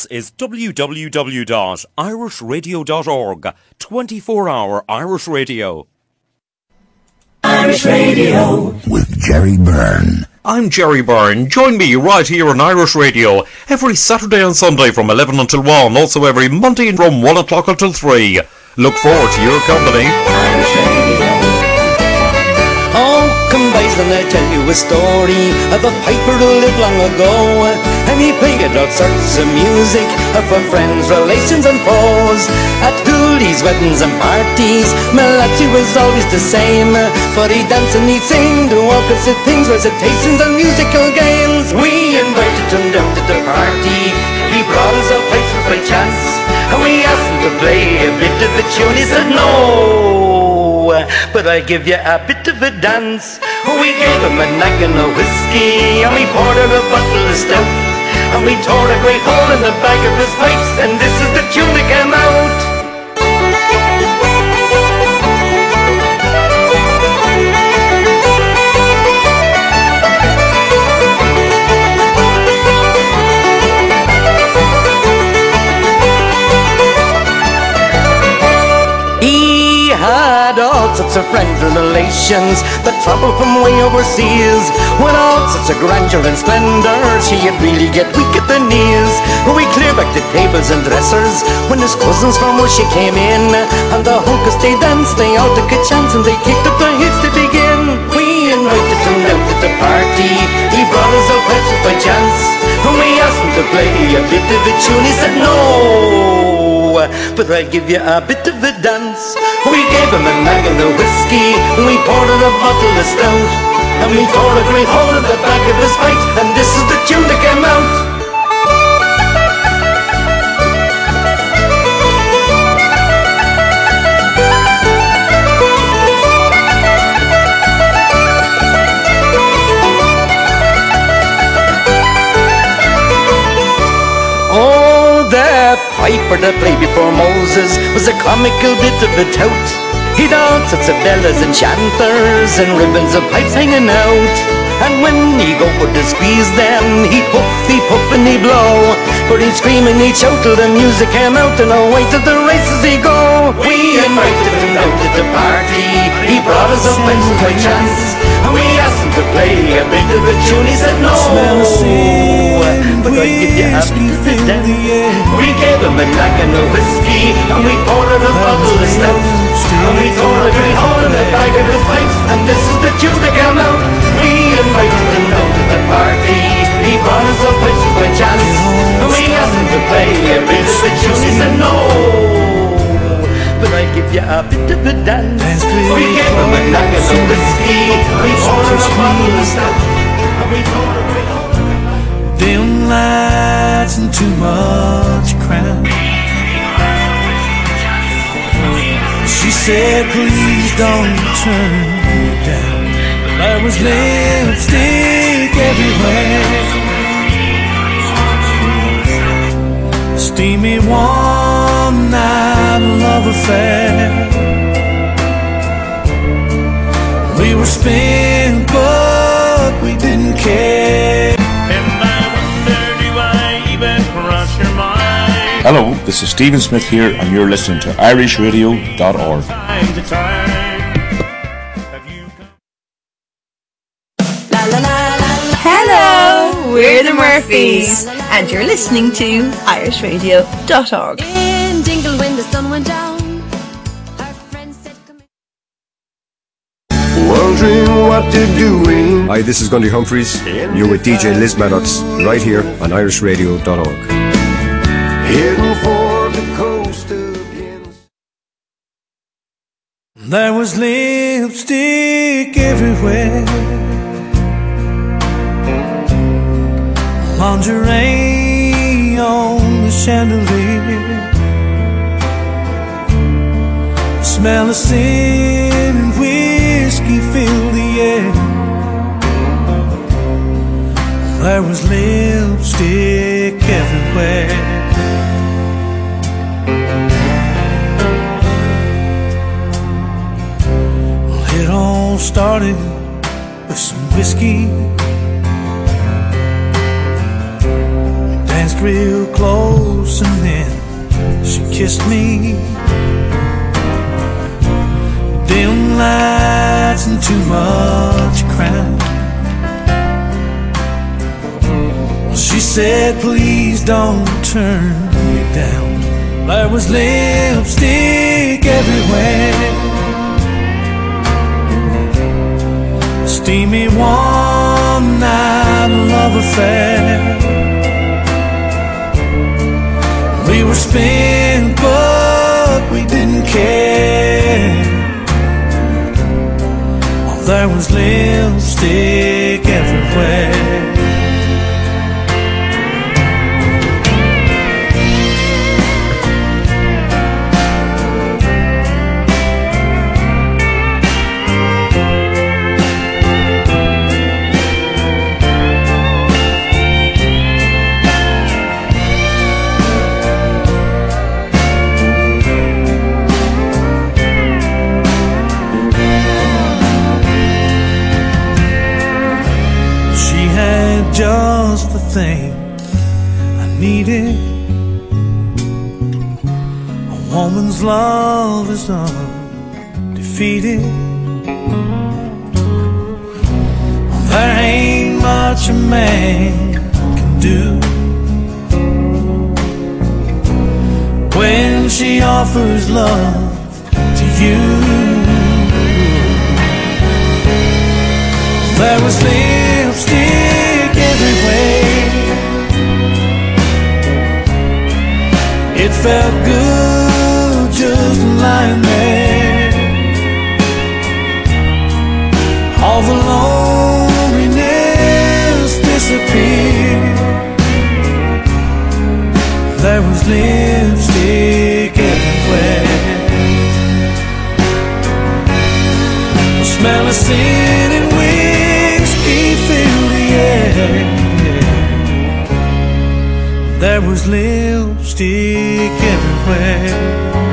This is www.irishradio.org, 24-hour Irish radio. Irish Radio with Jerry Byrne. I'm Jerry Byrne. Join me right here on Irish Radio every Saturday and Sunday from 11 until 1, also every Monday from 1 o'clock until 3. Look forward to your company. Irish Radio. Oh, come boys, and I tell you a story of a piper who lived long ago, and he played all sorts of music for friends, relations and foes. At goodies, weddings and parties, Malachi was always the same, for he'd dance and he'd sing, do opposite things, recitations and musical games. We invited him down to the party, he brought us our pipes by chance, and we asked him to play a bit of a tune. He said no, but I'll give you a bit of a dance. We gave him a naggin of whiskey, and we poured out a bottle of stout, and we tore a great hole in the back of his pipes, and this is the tune that came out. Had all sorts of friends and relations that travelled from way overseas. With all sorts of grandeur and splendour, she'd really get weak at the knees. We cleared back the tables and dressers when his cousins from where she came in, and the hunkers they danced, they all took a chance, and they kicked up their heels to begin. We invited him down to the party, he brought us our pipes by chance, and we asked him to play a bit of a tune. He said no, but I'll give you a bit of a dance. We gave him a naggin of whiskey, and we poured out a bottle of stout, and we tore a great hole in the back of his pipes, and this is the tune that came out. The piper that played before Moses was a comical bit of a tout. He'd all sorts of bellas and chanters and ribbons of pipes hanging out. And when he'd go for to squeeze them, he'd puff and he'd blow. But he'd scream and he'd shout till the music came out, and away to the races he'd go. We invited him out to the party, he brought us up by chance, and we asked him to play a bit of a tune. He said no, but I'd give you a bit of a dance. We gave him a naggin of whiskey, and we poured out a bottle of stout, and we tore a great hole in the back of his pipes, and this is the tune that came out. We invited him down to the party, he brought us up by chance, and we asked him to play a bit of a tune. He said no, but I'll give you a bit of a dance. We gave him a naggin of whiskey, we poured out a bottle of stout, and we tore a great hole in the back. Dim lights and too much crowd. She said, please don't turn me down. There was lipstick everywhere, steamy one-night love affair. We were spent, but we didn't care. Hello, this is Stephen Smith here, and you're listening to irishradio.org. Hello, we're the Murphys, and you're listening to irishradio.org. In Dingle when the sun went down, our friends said come in. Wondering what they're doing. Hi, this is Gundy Humphreys. You're with DJ Liz Maddox right here on irishradio.org. Heading for the coast again. There was lipstick everywhere, lingerie on the chandelier, the smell of sin and whiskey filled the air. There was lipstick everywhere. It all started with some whiskey. We danced real close kissed me. Dim lights and too much crowd. She said, please don't turn me down. There was lipstick everywhere. A steamy one-night love affair. We were spent, but we didn't care. Oh, there was lipstick everywhere. Just the thing I needed. A woman's love is undefeated. There ain't much a man can do when she offers love to you. There was lipstick everywhere. It felt good just lying there. All the loneliness disappeared. There was lipstick everywhere. The smell of sin and whiskey filled the air. There was lipstick everywhere.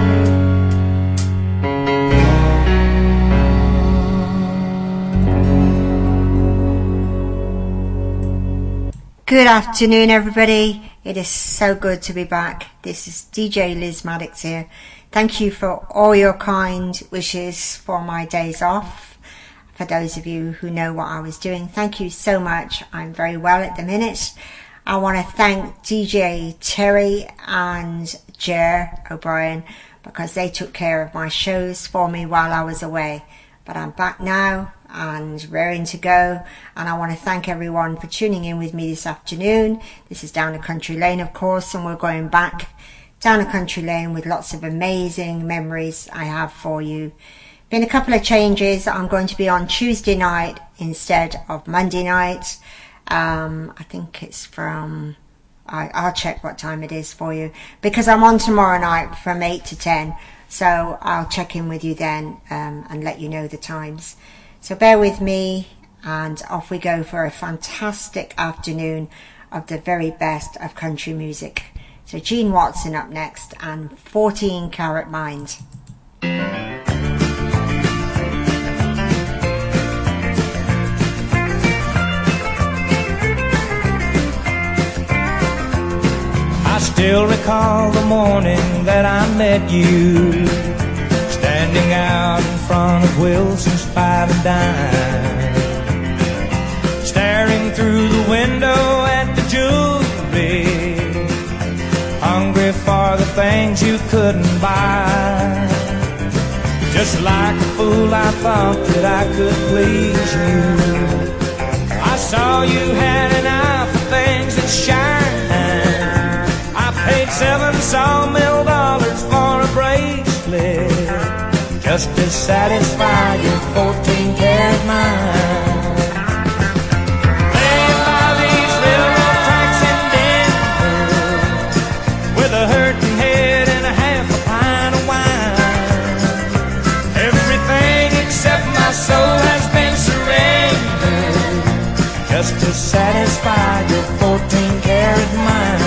Good afternoon, everybody. It is so good to be back. This is DJ Liz Maddox here. Thank you for all your kind wishes for my days off. For those of you who know what I was doing, thank you so much. I'm very well at the minute. I want to thank DJ Terry and Jer O'Brien because they took care of my shows for me while I was away. But I'm back now and raring to go, and I want to thank everyone for tuning in with me this afternoon. This is Down a Country Lane, of course, and we're going back down a country lane with lots of amazing memories I have for you. Been a couple of changes. I'm going to be on Tuesday night instead of Monday night. I think it's from, I'll check what time it is for you, because I'm on tomorrow night from 8 to 10, so I'll check in with you then and let you know the times. So bear with me, and off we go for a fantastic afternoon of the very best of country music. So Gene Watson up next, and 14 Karat Mind. I still recall the morning that I met you, standing out in front of Wilson's Five and Dime, staring through the window at the jewelry, hungry for the things you couldn't buy. Just like a fool, I thought that I could please you. I saw you had an eye for things that shine. Paid $7 sawmill for a bracelet just to satisfy your 14-karat mind. They buy these railroad tracks in Denver with a hurting head and a half a pint of wine. Everything except my soul has been surrendered just to satisfy your 14-karat mind.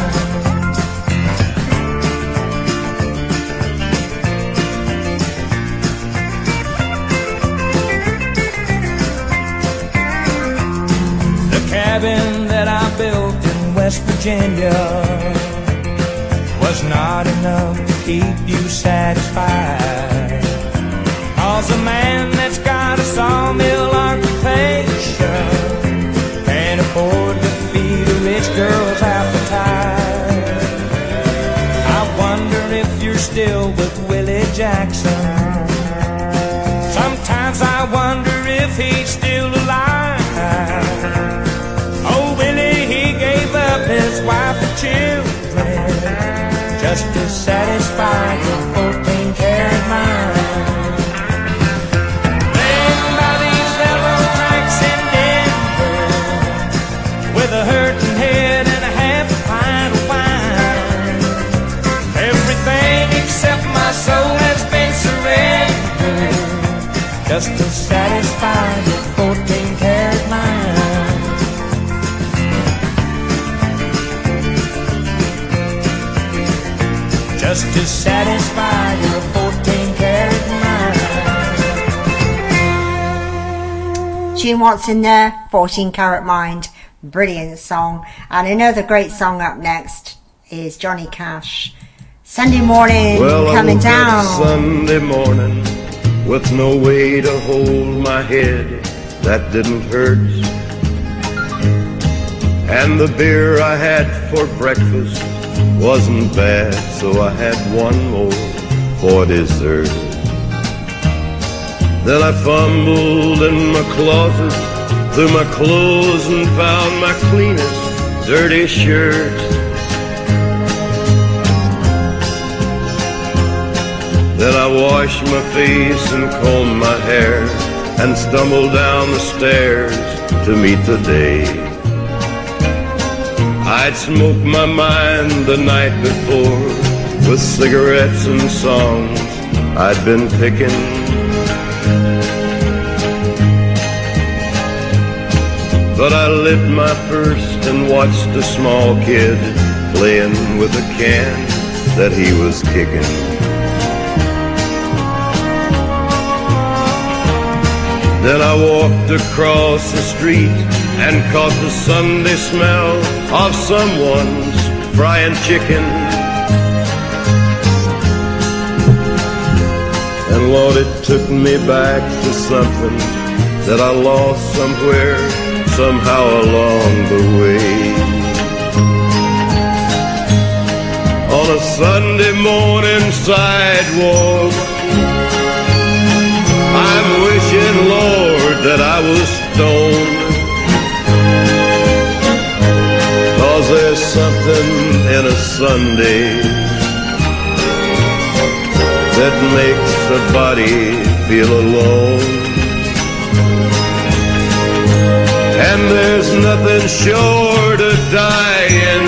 Cabin that I built in West Virginia was not enough to keep you satisfied. 'Cause a man that's got a sawmill occupation can't afford to feed a rich girl's appetite. I wonder if you're still with Willie Jackson. Sometimes I wonder if he's still alive. Oh, Willie, he gave up his wife and children just to satisfy your 14-karat mind. Then by these yellow tracks in Denver, with a hurting head and a half a pint of wine, everything except my soul has been surrendered just to satisfy your 14-karat mind. Just to satisfy your 14-karat mind. Gene Watson there, 14-karat mind. Brilliant song. And another great song up next is Johnny Cash. Sunday morning, well, coming I woke down. up Sunday morning with no way to hold my head that didn't hurt. And the beer I had for breakfast wasn't bad, so I had one more for dessert. Then I fumbled in my closet through my clothes and found my cleanest dirty shirt. Then I washed my face and combed my hair and stumbled down the stairs to meet the day. I'd smoked my mind the night before with cigarettes and songs I'd been picking. But I lit my first and watched a small kid playing with a can that he was kicking. Then I walked across the street and caught the Sunday smell of someone's frying chicken. And Lord, it took me back to something that I lost somewhere, somehow along the way. On a Sunday morning sidewalk, I'm wishing, Lord, that I was stoned. 'Cause there's something in a Sunday that makes a body feel alone. And there's nothing short of dying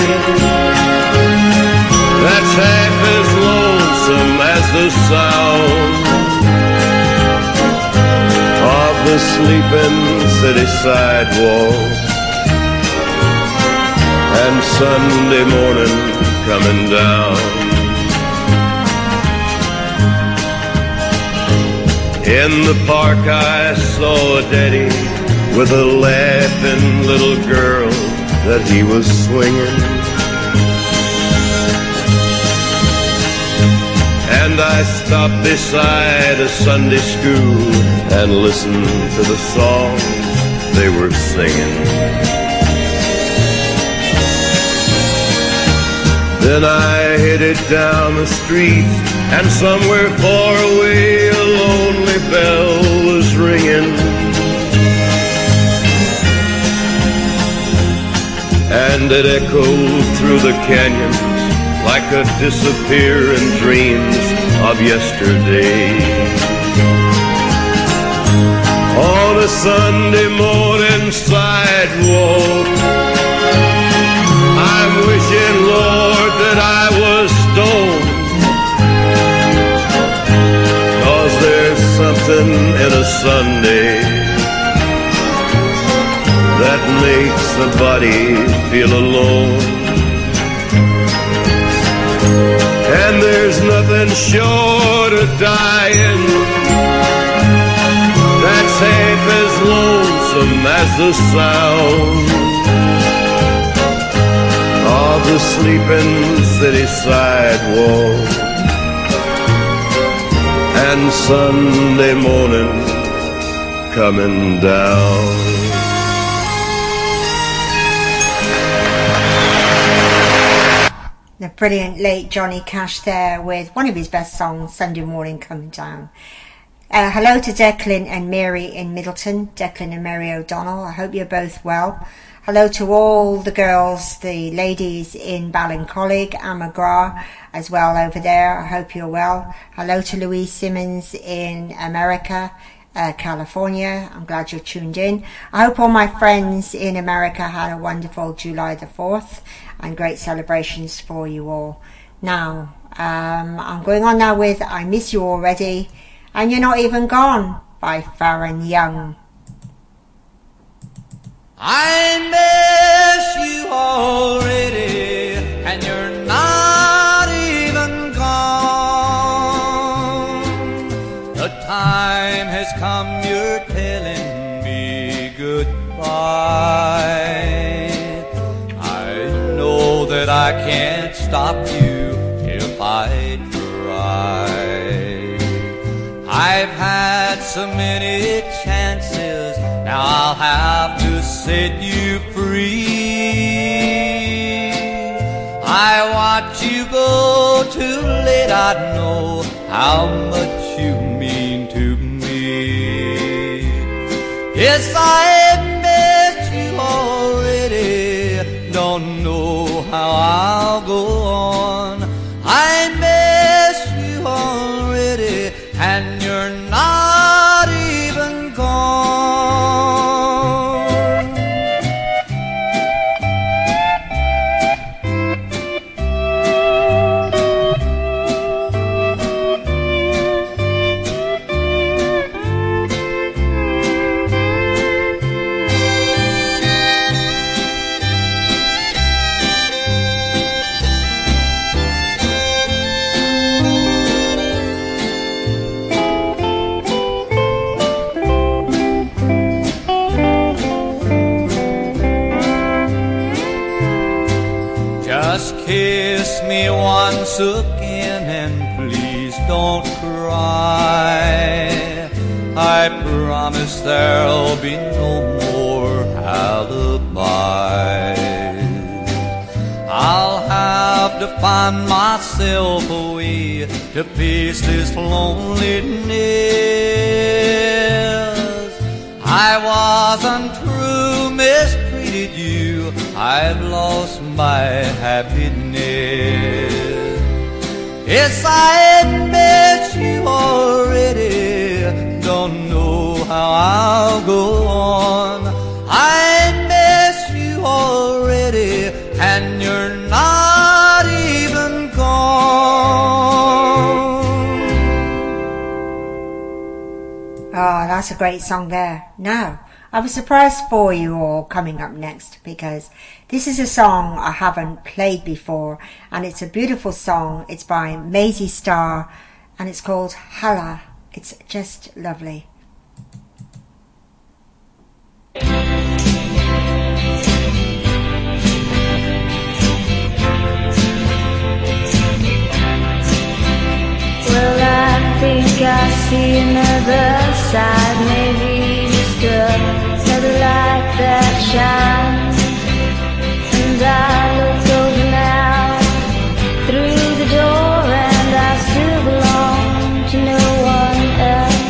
that's half as lonesome as the sound of the sleeping city sidewalk and Sunday morning coming down. In the park I saw a daddy with a laughing little girl that he was swinging. And I stopped beside a Sunday school and listened to the songs they were singing. Then I headed down the street, and somewhere far away a lonely bell was ringing. And it echoed through the canyons like a disappearing dreams of yesterday. On a Sunday morning sidewalk, I'm wishing, Lord, that I was stoned. 'Cause there's something in a Sunday that makes a body feel alone. And there's nothing short of dying that's half as lonesome as the sound of the sleeping city sidewalk and Sunday morning coming down. The brilliant late Johnny Cash there with one of his best songs, Sunday Morning Coming Down. Hello to Declan and Mary in Middleton, Declan and Mary O'Donnell. I hope you're both well. Hello to all the girls, the ladies in Ballincollig and McGrath as well over there. I hope you're well. Hello to Louise Simmons in America, California. I'm glad you're tuned in. I hope all my friends in America had a wonderful July the 4th and great celebrations for you all. Now, I'm going on now with I Miss You Already and You're Not Even Gone by Farron Young. I miss you already and you're not even gone. The time has come, you're telling me goodbye. I know that I can't stop you if I try. I've had so many chances, now I'll have to set you free. I watch you go too late, I know how much you mean to me. Yes, I miss you already, don't know how I'll go on. I miss you already and you're not even gone. Kiss me once again and please don't cry. I promise there'll be no more alibis. I'll have to find myself a way to face this loneliness. I wasn't true, mistreated you, I've lost my happiness. Yes, I admit you already, don't know how I'll go on. I miss you already, and you're not even gone. Oh, that's a great song there. Now, I have a surprise for you all coming up next, because this is a song I haven't played before and it's a beautiful song. It's by Maisie Starr and it's called Hala. It's just lovely. Well, I think I see another side, maybe just another light that shines. And I look over now through the door, and I still belong to no one else.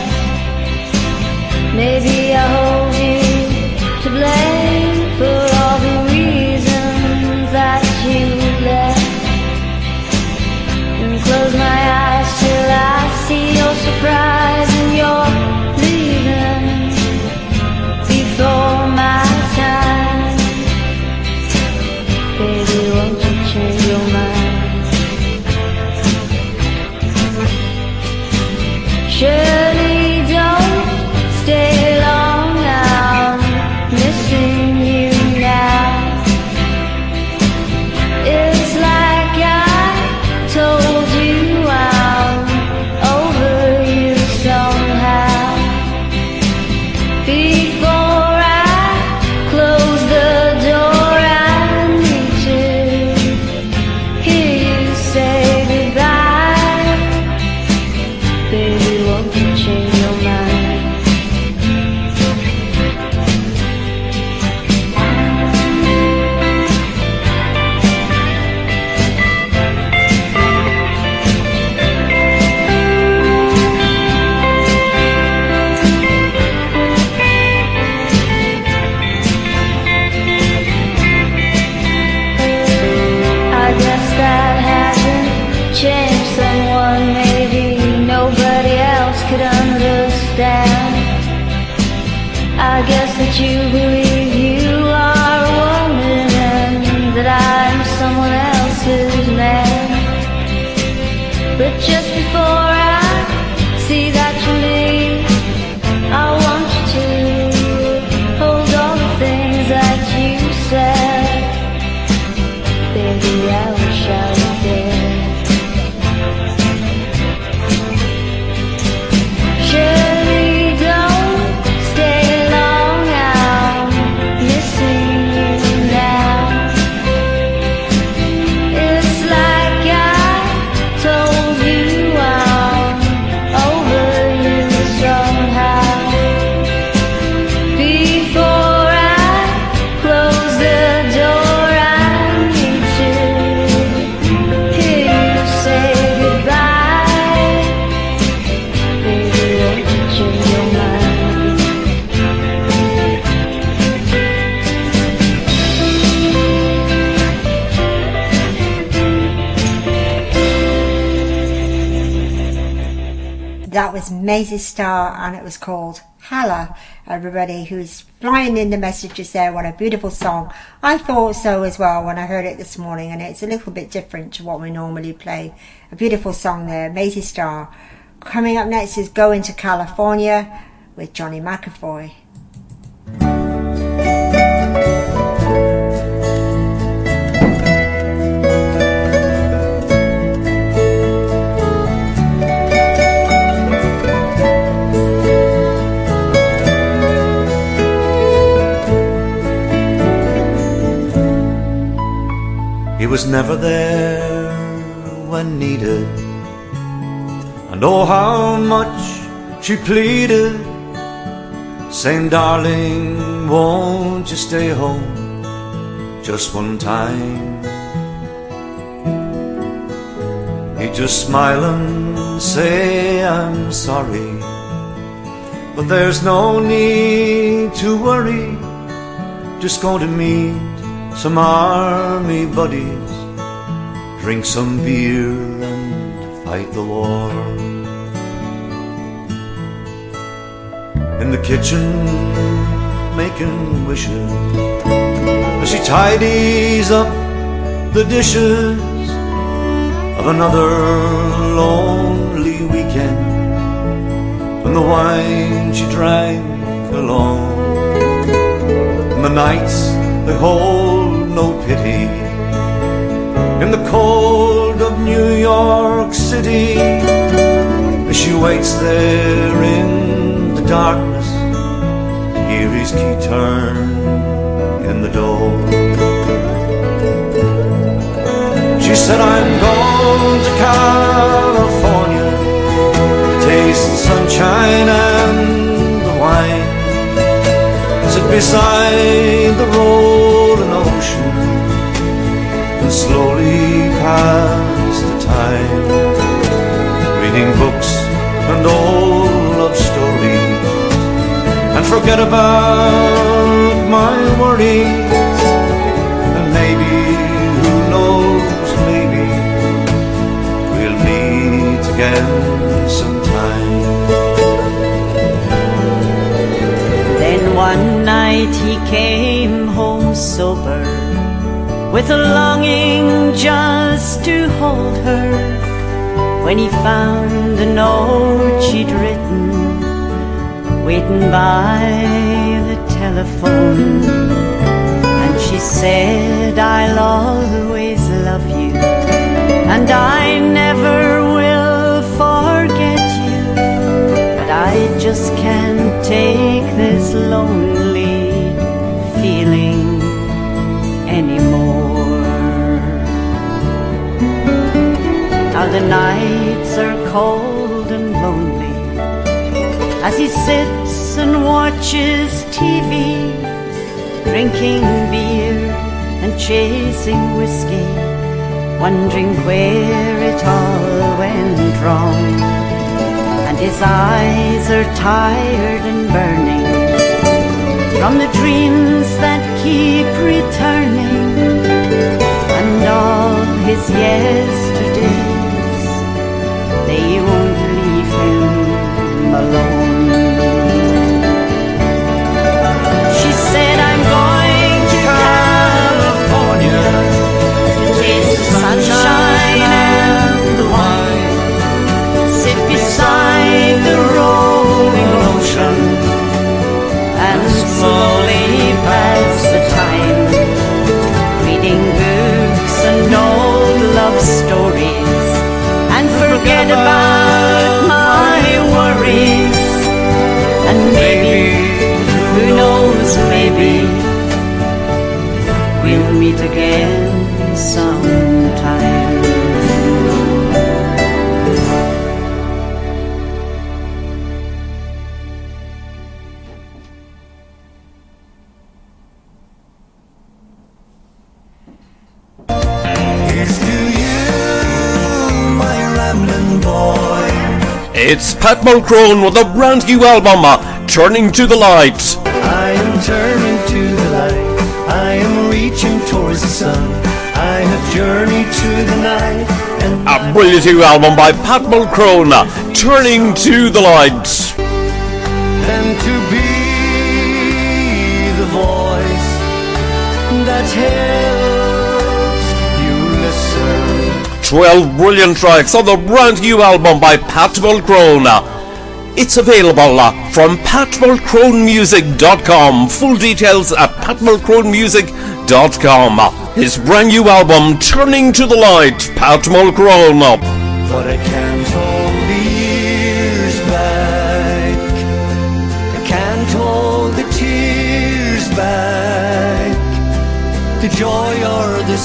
Maybe I hold you to blame for all the reasons that you left. And close my eyes till I see your surprise and your leaving before my time. change someone maybe nobody else could understand. I guess that you believe you are a woman and that I'm someone else's man. But just before I see that you leave, I want you to hold all the things that you said. Baby, I wish I was there. Surely don't stay long, I'm missing you now. It's like I told you I'm over you somehow. Before I close the door, I need to hear you say goodbye. Baby, won't you change your mind? That was Maisie Starr and it was called Hala. Everybody who's flying in the messages there, what a beautiful song. I thought so as well when I heard it this morning, and it's a little bit different to what we normally play. A beautiful song there, Maisie Starr. Coming up next is Going to California with Johnny McAvoy. He was never there when needed, and oh how much she pleaded, saying, darling, won't you stay home just one time? He'd just smile and say, I'm sorry, but there's no need to worry, just going to meet some army buddies, drink some beer and fight the war. In the kitchen making wishes as she tidies up the dishes of another lonely weekend, and the wine she drank alone, and the nights they hold no pity in the cold of New York City, as she waits there in the darkness to hear his key turn in the door. She said, I'm going to California to taste the sunshine and the wine, sit beside the rolling ocean and slowly pass the time, reading books and old love stories, and forget about my worries. And maybe, who knows, maybe we'll meet again sometime. Then one night he came home sober, with a longing just to hold her, when he found the note she'd written, waiting by the telephone. And she said, I'll always love you, and I never will forget you, but I just can't take this lonely feeling anymore. Now the nights are cold and lonely as he sits and watches TV, drinking beer and chasing whiskey, wondering where it all went wrong. And his eyes are tired and burning from the dreams that keep returning, and all his yesterday alone. She said, I'm going to California to taste the sunshine and the wine, sit beside the rolling ocean and slowly pass the time, reading books and old love stories, and forget about my worries. And maybe, who knows, maybe we'll meet again sometime. It's Pat Mulcrone with a brand new album, Turning to the Light. I am turning to the light, I am reaching towards the sun, I have journeyed to the night. And a brilliant new album by Pat Mulcrone, Turning to the Light. And to be the voice that helps you listen. 12 brilliant tracks on the brand new album by Pat Mulcrone. It's available from patmulcronemusic.com. Full details at patmulcronemusic.com. His brand new album, Turning to the Light, Pat Mulcrone. But I can't hold the years back, I can't hold the tears back, the joy or the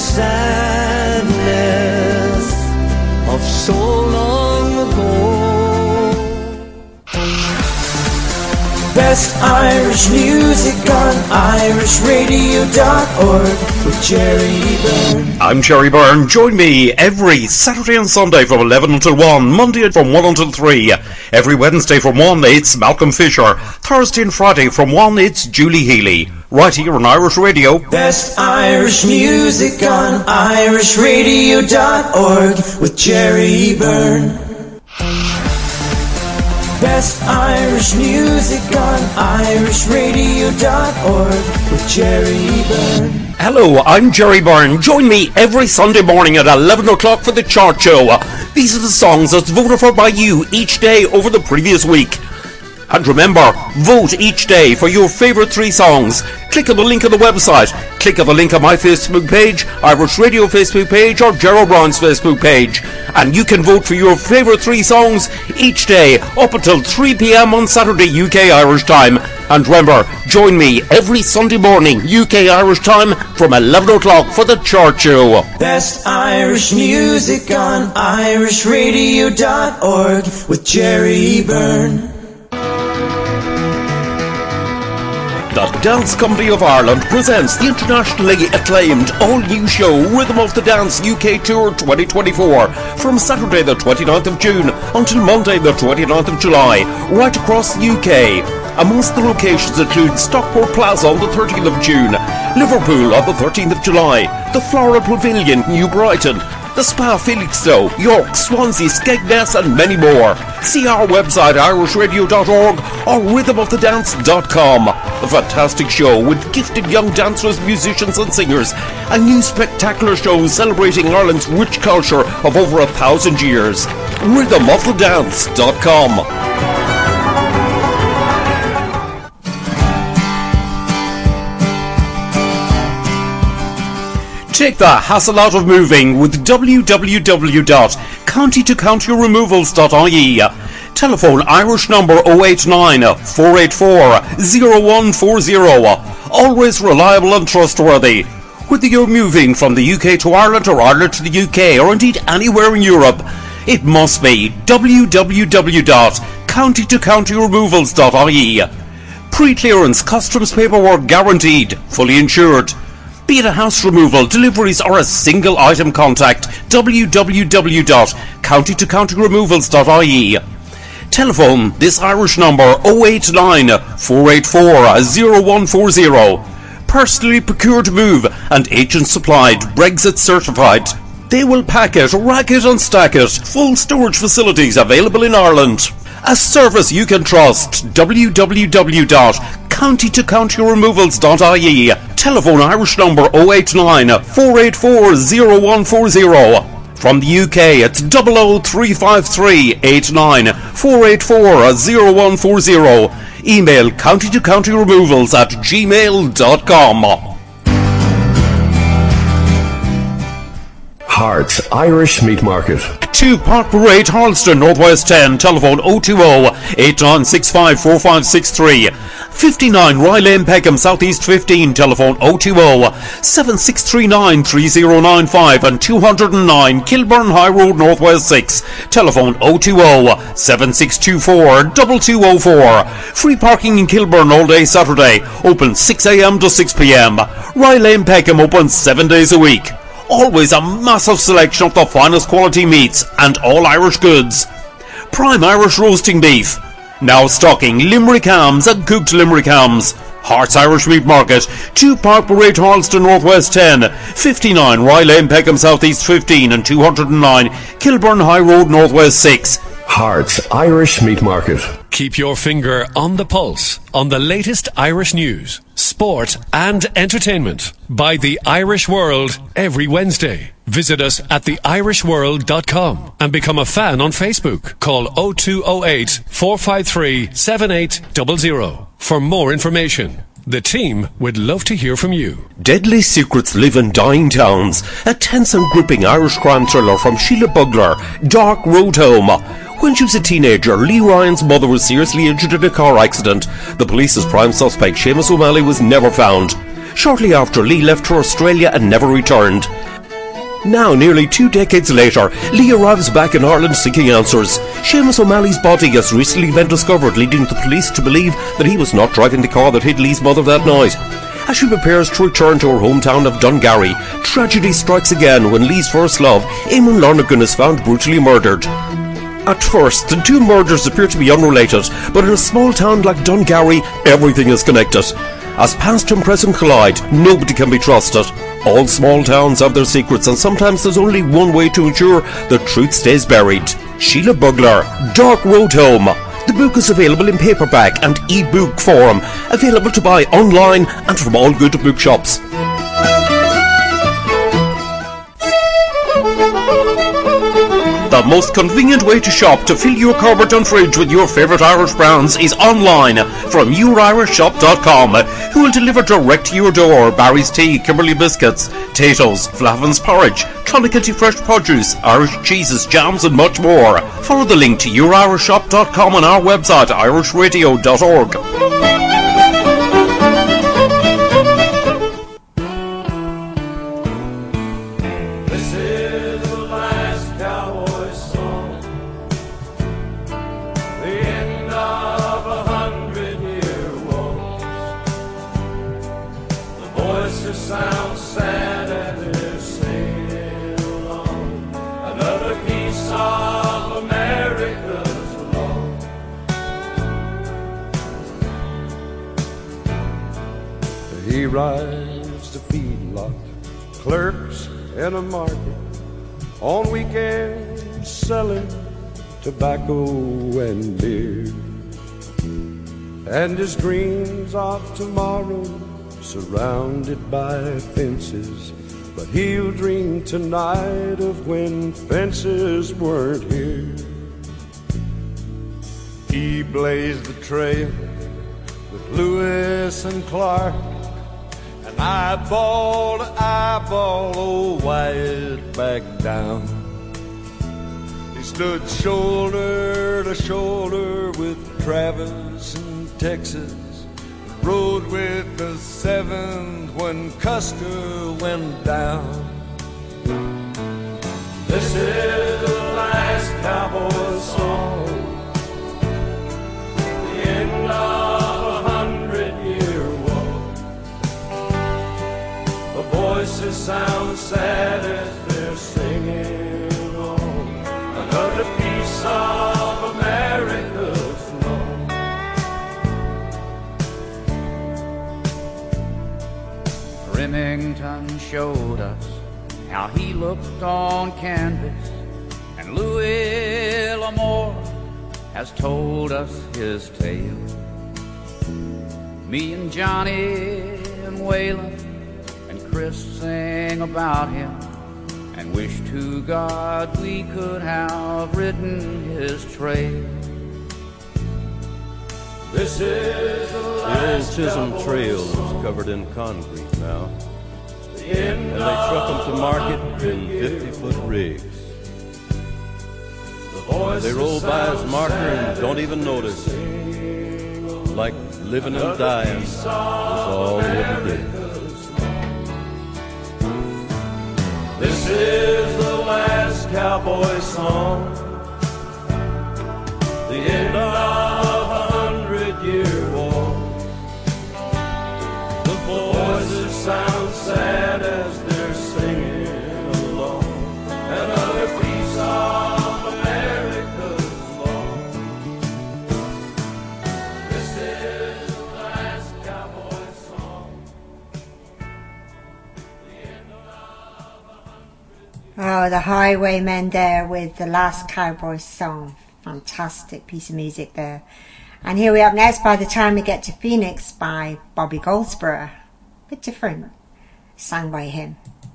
sadness of so long ago. Best Irish music on irishradio.org with Jerry Byrne. I'm Jerry Byrne. Join me every Saturday and Sunday from 11 until 1, Monday from 1 until 3. Every Wednesday from 1, it's Malcolm Fisher. Thursday and Friday from 1, it's Julie Healy. Right here on Irish Radio. Best Irish music on irishradio.org with Jerry Byrne. Best Irish music on irishradio.org with Jerry Byrne. Hello, I'm Jerry Byrne. Join me every Sunday morning at 11 o'clock for the chart show. These are the songs that's voted for by you each day over the previous week. And remember, vote each day for your favourite 3 songs. Click on the link on the website. Click on the link on my Facebook page, Irish Radio Facebook page, or Gerald Brown's Facebook page. And you can vote for your favourite 3 songs each day up until 3 p.m. on Saturday UK Irish time. And remember, join me every Sunday morning UK Irish time from 11 o'clock for the chart show. Best Irish music on irishradio.org with Jerry Byrne. The Dance Company of Ireland presents the internationally acclaimed all-new show Rhythm of the Dance UK Tour 2024 from Saturday the 29th of June until Monday the 29th of July, right across the UK. Amongst the locations include Stockport Plaza on the 13th of June, Liverpool on the 13th of July, the Floral Pavilion, New Brighton, the Spa Felixstowe, York, Swansea, Skegness and many more. See our website irishradio.org or rhythmofthendance.com. A fantastic show with gifted young dancers, musicians and singers. A new spectacular show celebrating Ireland's rich culture of over 1,000 years. rhythmofthendance.com. Take the hassle out of moving with www.countytocountyremovals.ie. Telephone Irish number 089 484 0140. Always reliable and trustworthy. Whether you're moving from the UK to Ireland or Ireland to the UK or indeed anywhere in Europe, it must be www.countytocountyremovals.ie. Pre-clearance customs paperwork guaranteed, fully insured. Be it a house removal, deliveries or a single item contact, www.countytocountyremovals.ie. Telephone this Irish number 089 484 0140. Personally procured move and agent supplied, Brexit certified. They will pack it, rack it and stack it. Full storage facilities available in Ireland. A service you can trust. www.countytocountyremovals.ie. Telephone Irish number 089 484 0140. From the UK, it's 00353 89 484 0140. Email countytocountyremovals@gmail.com. Hart's Irish Meat Market. 2 Park Parade, Harleston, Northwest 10. Telephone 020-8965-4563. 59 Rye Lane, Peckham, Southeast 15. Telephone 020-7639-3095. And 209 Kilburn High Road, Northwest 6. Telephone 020-7624-2204. Free parking in Kilburn all day Saturday. Open 6 a.m. to 6 p.m. Rye Lane, Peckham open 7 days a week. Always a massive selection of the finest quality meats and all Irish goods. Prime Irish roasting beef. Now stocking Limerick hams and cooked Limerick hams. Hart's Irish Meat Market, 2 Park Parade, Harleston, Northwest 10, 59 Rye Lane, Peckham, Southeast 15, and 209 Kilburn High Road, Northwest 6. Hart's Irish Meat Market. Keep your finger on the pulse on the latest Irish news, sport and entertainment by The Irish World every Wednesday. Visit us at theirishworld.com and become a fan on Facebook. Call 0208 453 7800 for more information. The team would love to hear from you. Deadly secrets live in dying towns. A tense and gripping Irish crime thriller from Sheila Bugler, Dark Road Home. When she was a teenager, Lee Ryan's mother was seriously injured in a car accident. The police's prime suspect, Seamus O'Malley, was never found. Shortly after, Lee left for Australia and never returned. Now, nearly 2 decades later, Lee arrives back in Ireland seeking answers. Seamus O'Malley's body has recently been discovered, leading the police to believe that he was not driving the car that hit Lee's mother that night. As she prepares to return to her hometown of Dungarry, tragedy strikes again when Lee's first love, Eamon Lonergan, is found brutally murdered. At first, the 2 murders appear to be unrelated, but in a small town like Dungarry, everything is connected. As past and present collide, nobody can be trusted. All small towns have their secrets, and sometimes there's only one way to ensure the truth stays buried. Sheila Bugler, Dark Road Home. The book is available in paperback and e-book form, available to buy online and from all good bookshops. The most convenient way to shop to fill your cupboard and fridge with your favourite Irish brands is online from yourishshop.com, who will deliver direct to your door Barry's Tea, Kimberley Biscuits, Tato's, Flavin's Porridge, Clonakilty Fresh Produce, Irish cheeses, jams and much more. Follow the link to yourishshop.com on our website irishradio.org. He rides the feedlot, clerks in a market, on weekends selling tobacco and beer. And his dreams of tomorrow surrounded by fences, but he'll dream tonight of when fences weren't here. He blazed the trail with Lewis and Clark, and eyeball to eyeball, old Wyatt backed down. He stood shoulder to shoulder with Travis in Texas, rode with the 7th when Custer went down. This is the last cowboy song, the end of 100-year war. The voices sound sad as they're singing on another piece of America's lawn. Remington showed us how he looked on canvas, and Louis L'Amour has told us his tale. Me and Johnny and Waylon and Chris sang about him and wish to God we could have ridden his trail. This is the old Chisholm Trail is covered in concrete now, and they truck them to market in 50-foot rigs. They roll by his marker and don't even notice it. Like living and dying is all we ever did. This is the last cowboy song, the end of a 100-year war. The voices sound sad as they're singing along, another piece of America's law. This is the last cowboy song, the end of a 100 years. Oh, the Highwaymen there with the last cowboy song. Fantastic piece of music there. And here we are next, By the Time We Get to Phoenix by Bobby Goldsboro. Bit different, sang by him.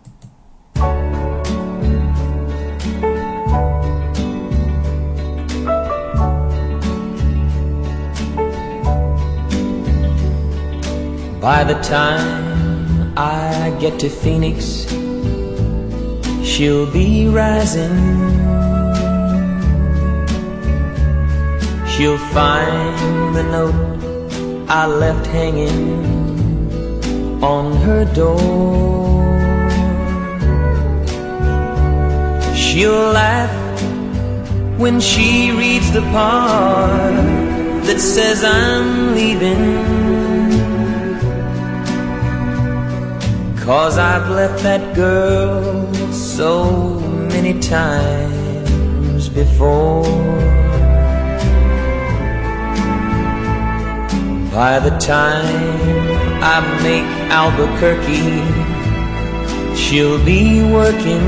By the time I get to Phoenix, she'll be rising. She'll find the note I left hanging on her door. She'll laugh when she reads the part that says I'm leaving, 'cause I've left that girl so many times before. By the time I make Albuquerque, she'll be working.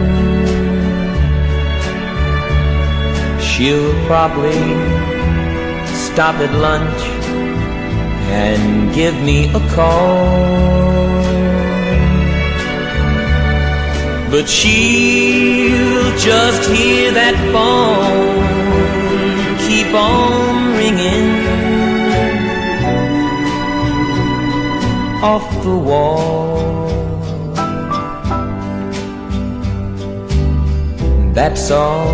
She'll probably stop at lunch and give me a call. But she'll just hear that phone keep on ringing off the wall. That's all.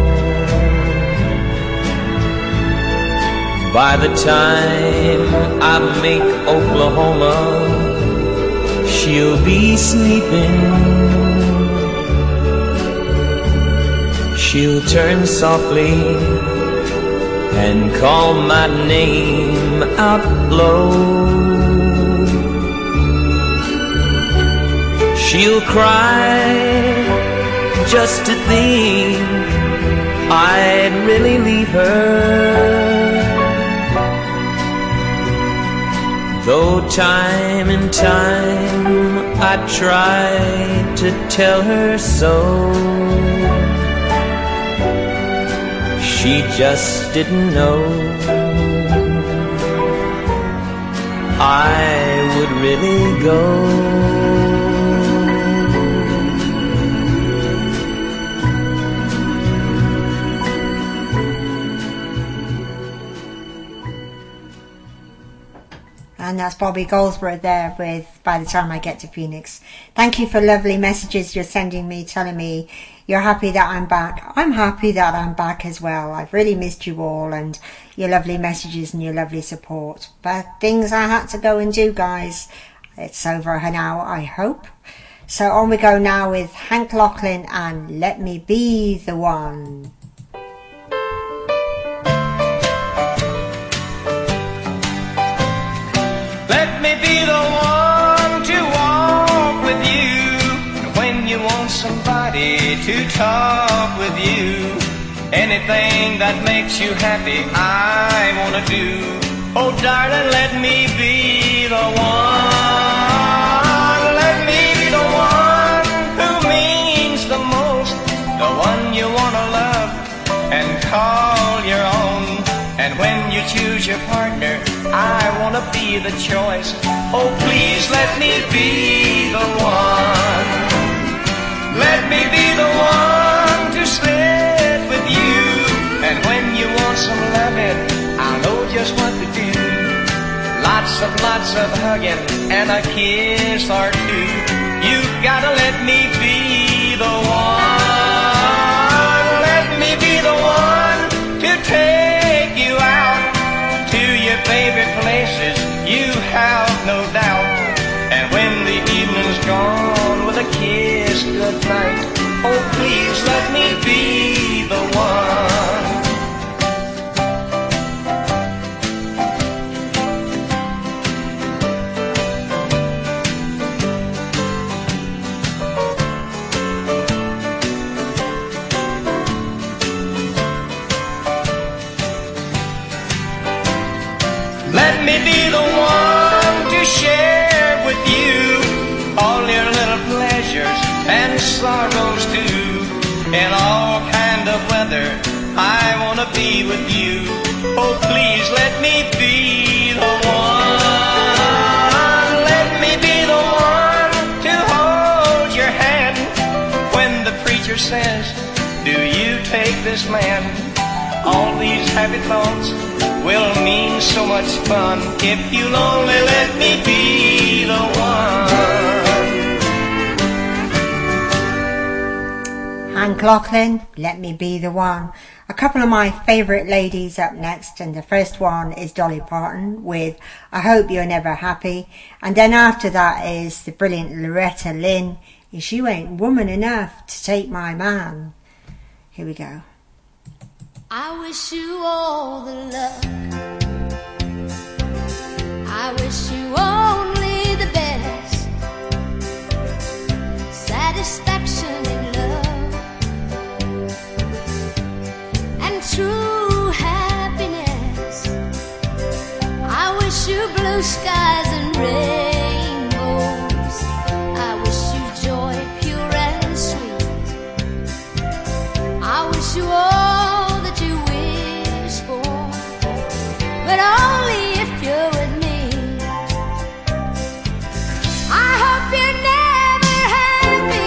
By the time I make Oklahoma, she'll be sleeping. She'll turn softly and call my name out low. She'll cry just to think I'd really leave her. Though time and time I tried to tell her so, she just didn't know I would really go. And that's Bobby Goldsboro there with By the Time I Get to Phoenix. Thank you for lovely messages you're sending me, telling me you're happy that I'm back. I'm happy that I'm back as well. I've really missed you all and your lovely messages and your lovely support. But things I had to go and do, guys. It's over now, I hope. So on we go now with Hank Locklin and Let Me Be the One. Let me be the one to walk with you, and when you want somebody to talk with you, anything that makes you happy I wanna do. Oh darling, let me be the one. Let me be the one who means the most, the one you wanna love and call your own. And when you choose your partner, I wanna be the choice. Oh, please let me be the one. Let me be the one to sleep with you. And when you want some loving, I'll know just what to do. Lots of hugging and a kiss or two. You gotta let me be the one. Let me be the one to take you out to your favorite places, you have no doubt. And when the evening's gone with a kiss goodnight, oh please let me be the one. Let me be the one to share with you all your little pleasures and sorrows too. In all kind of weather, I wanna be with you. Oh, please let me be the one. Let me be the one to hold your hand when the preacher says, do you take this man? All these happy thoughts will mean so much fun if you'll only let me be the one. Hank Lachlan, Let Me Be the One. A couple of my favourite ladies up next, and the first one is Dolly Parton with I Hope You're Never Happy, and then after that is the brilliant Loretta Lynn, If You Ain't Woman Enough to Take My Man. Here we go. I wish you all the luck. I wish you only the best. Satisfaction in love and true happiness. I wish you blue skies and rainbows. I wish you joy pure and sweet. I wish you all but only if you're with me. I hope you're never happy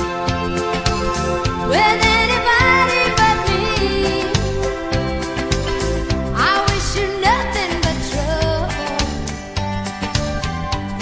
with anybody but me. I wish you nothing but trouble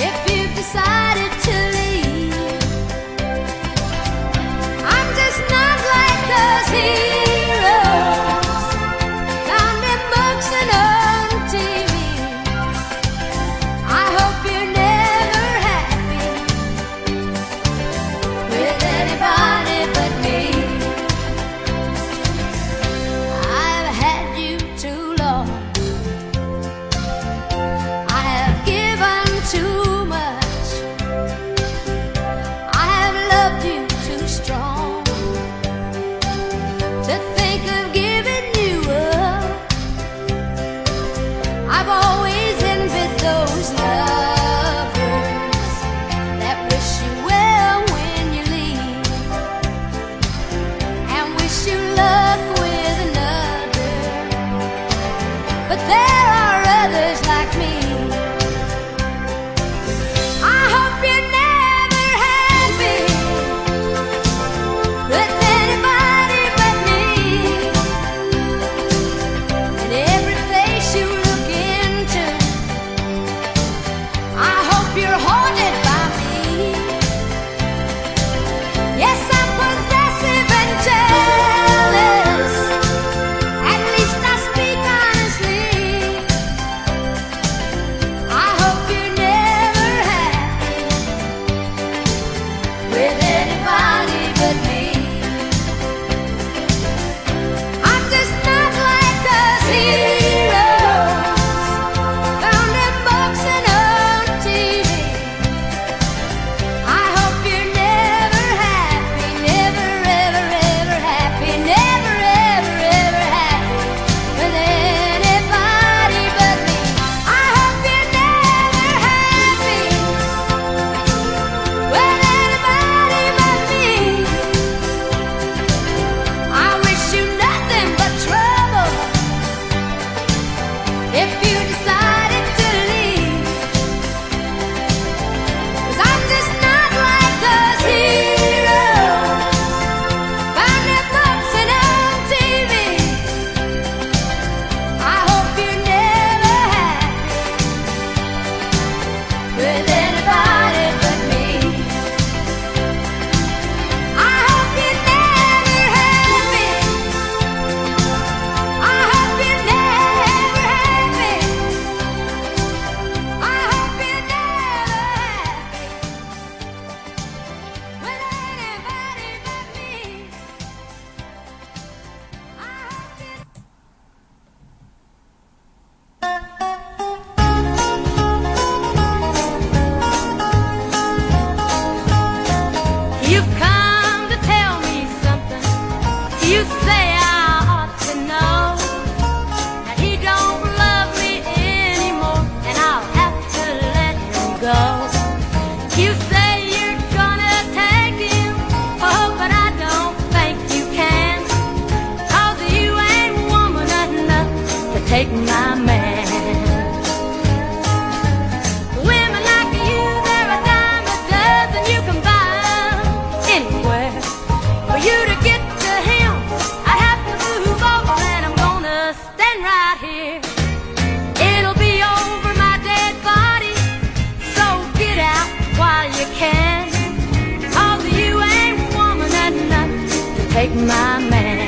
my man.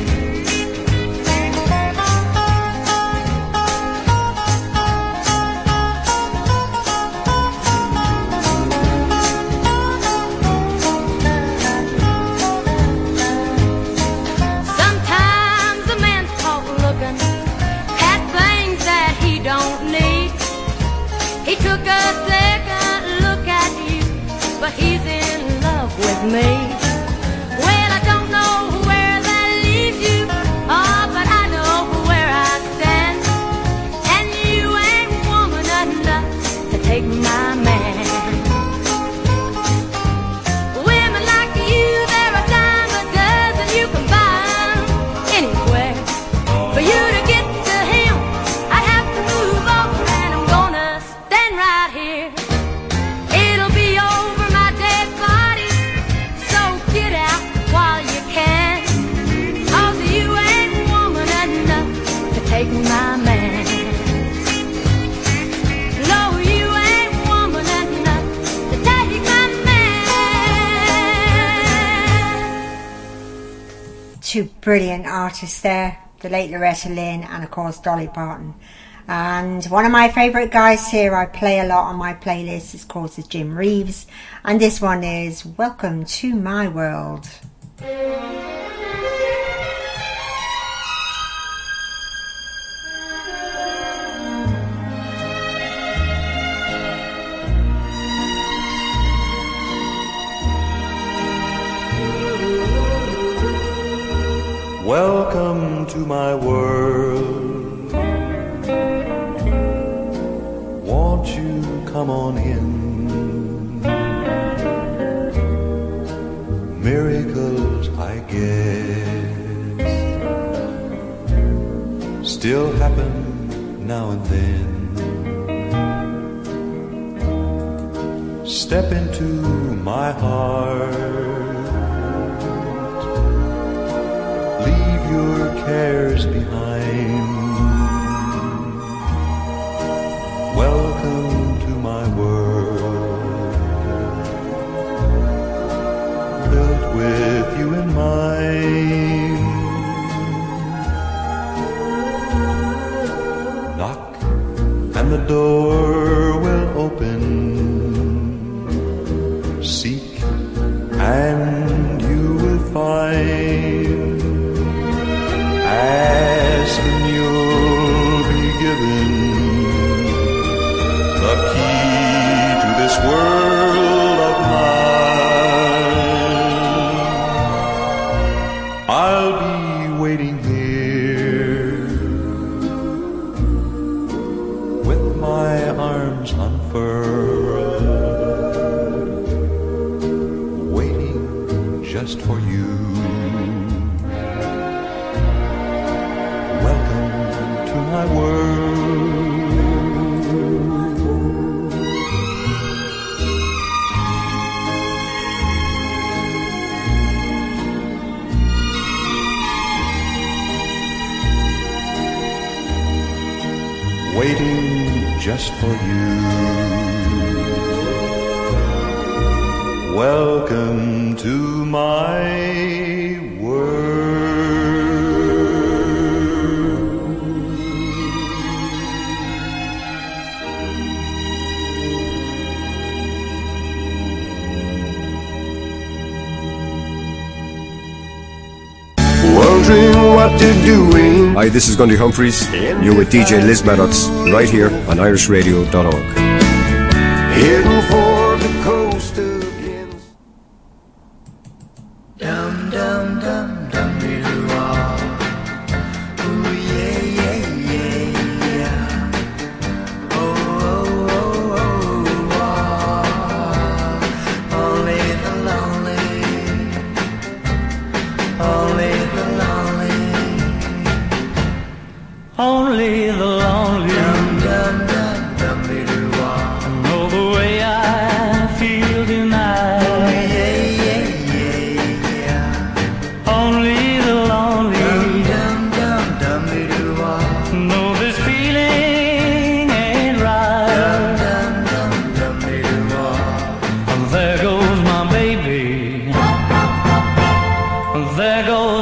Sometimes a man's caught looking at things that he don't need. He took a second look at you, but he's in love with me. Well, I don't know where that leaves you, oh, but I know where I stand. And you ain't woman enough to take my man. Women like you, they're a dime a dozen. You can buy 'em anywhere. For you to get to him, I'd have to move over, and I'm gonna stand right here. It'll be over my dead body, so get out while you can. 'Cause you ain't woman enough to take my man. No, you ain't woman enough to take my man. Two brilliant artists there, the late Loretta Lynn and of course Dolly Parton. And one of my favourite guys here I play a lot on my playlist is, of course, is Jim Reeves, and this one is Welcome to My World. Welcome to my world. Won't you come on in? Miracles, I guess, still happen now and then. Step into my heart, leave your cares behind. Welcome to my world, built with you in mind. Knock and the door will open. Seek and you will find. Ask and you'll be given the key to this world of mine. I'll be waiting here with my arms unfurled, waiting just for you. Welcome to my world. Waiting just for you. Welcome to my world. Wondering what you're doing. Hi, this is Gundy Humphreys. You're with DJ Liz Maddox right here on irishradio.org. Heading for the coast again. Dum dum dum dum doo ah. Ooh yeah yeah yeah yeah. Oh oh oh oh ah. Only the lonely, only the lonely, Only the lonely dum dum dum dum doo ah. know the way I feel tonight. Oh yeah yeah yeah yeah. Only the lonely Dum dum dum doo ah. know this feeling ain't right. Dum dum dum doo ah. And there goes my baby. There goes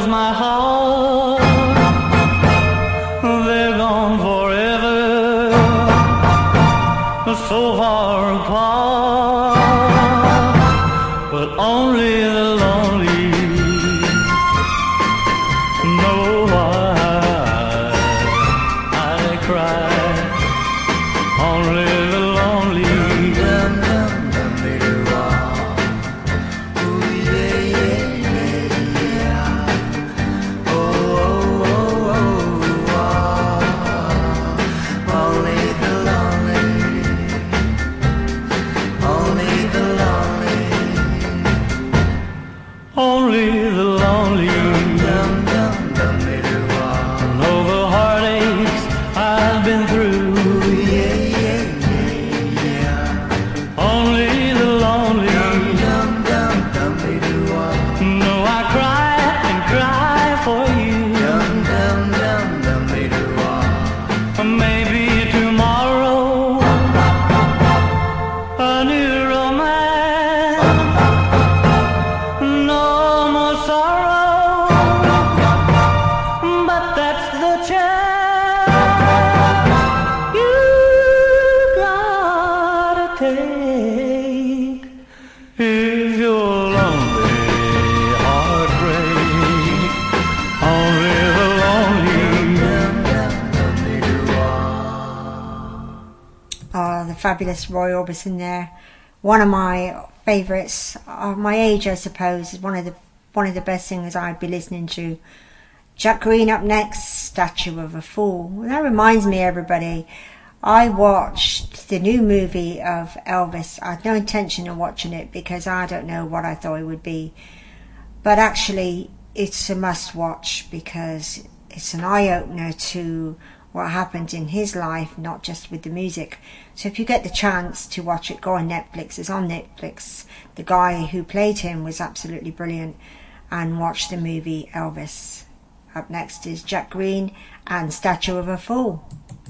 fabulous Roy Orbison there. One of my favourites of my age, I suppose, is one of the best singers I'd be listening to. Jack Green up next, Statue of a Fool. Well, that reminds me, everybody, I watched the new movie of Elvis. I had no intention of watching it because I don't know what I thought it would be. But actually, it's a must-watch because it's an eye-opener to what happened in his life, not just with the music. So if you get the chance to watch it, go on Netflix. It's on Netflix. The guy who played him was absolutely brilliant. And watch the movie Elvis. Up next is Jack Green and Statue of a Fool.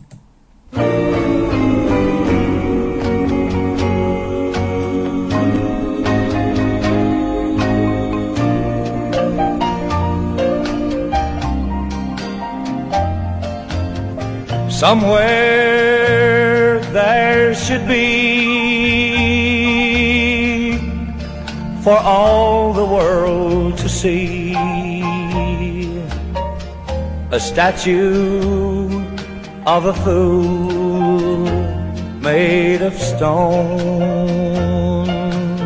Somewhere there should be for all the world to see a statue of a fool made of stone.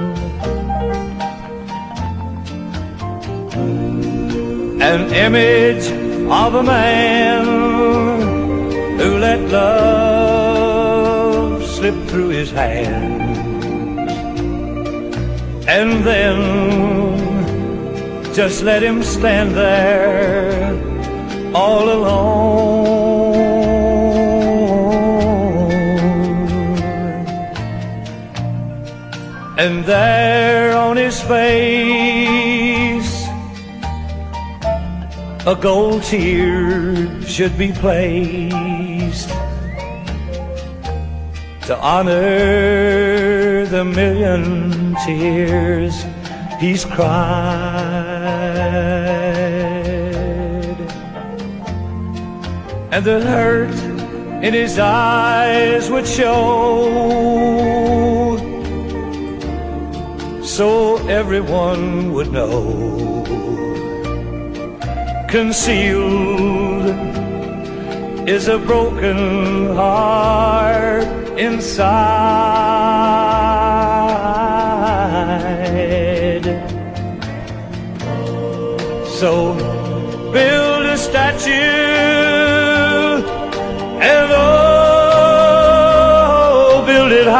An image of a man who let love slip through his hands and then just let him stand there all alone. And there on his face a gold tear should be placed to honor the million tears he's cried, and the hurt in his eyes would show, so everyone would know. Concealed is a broken heart inside. So build a statue and oh, build it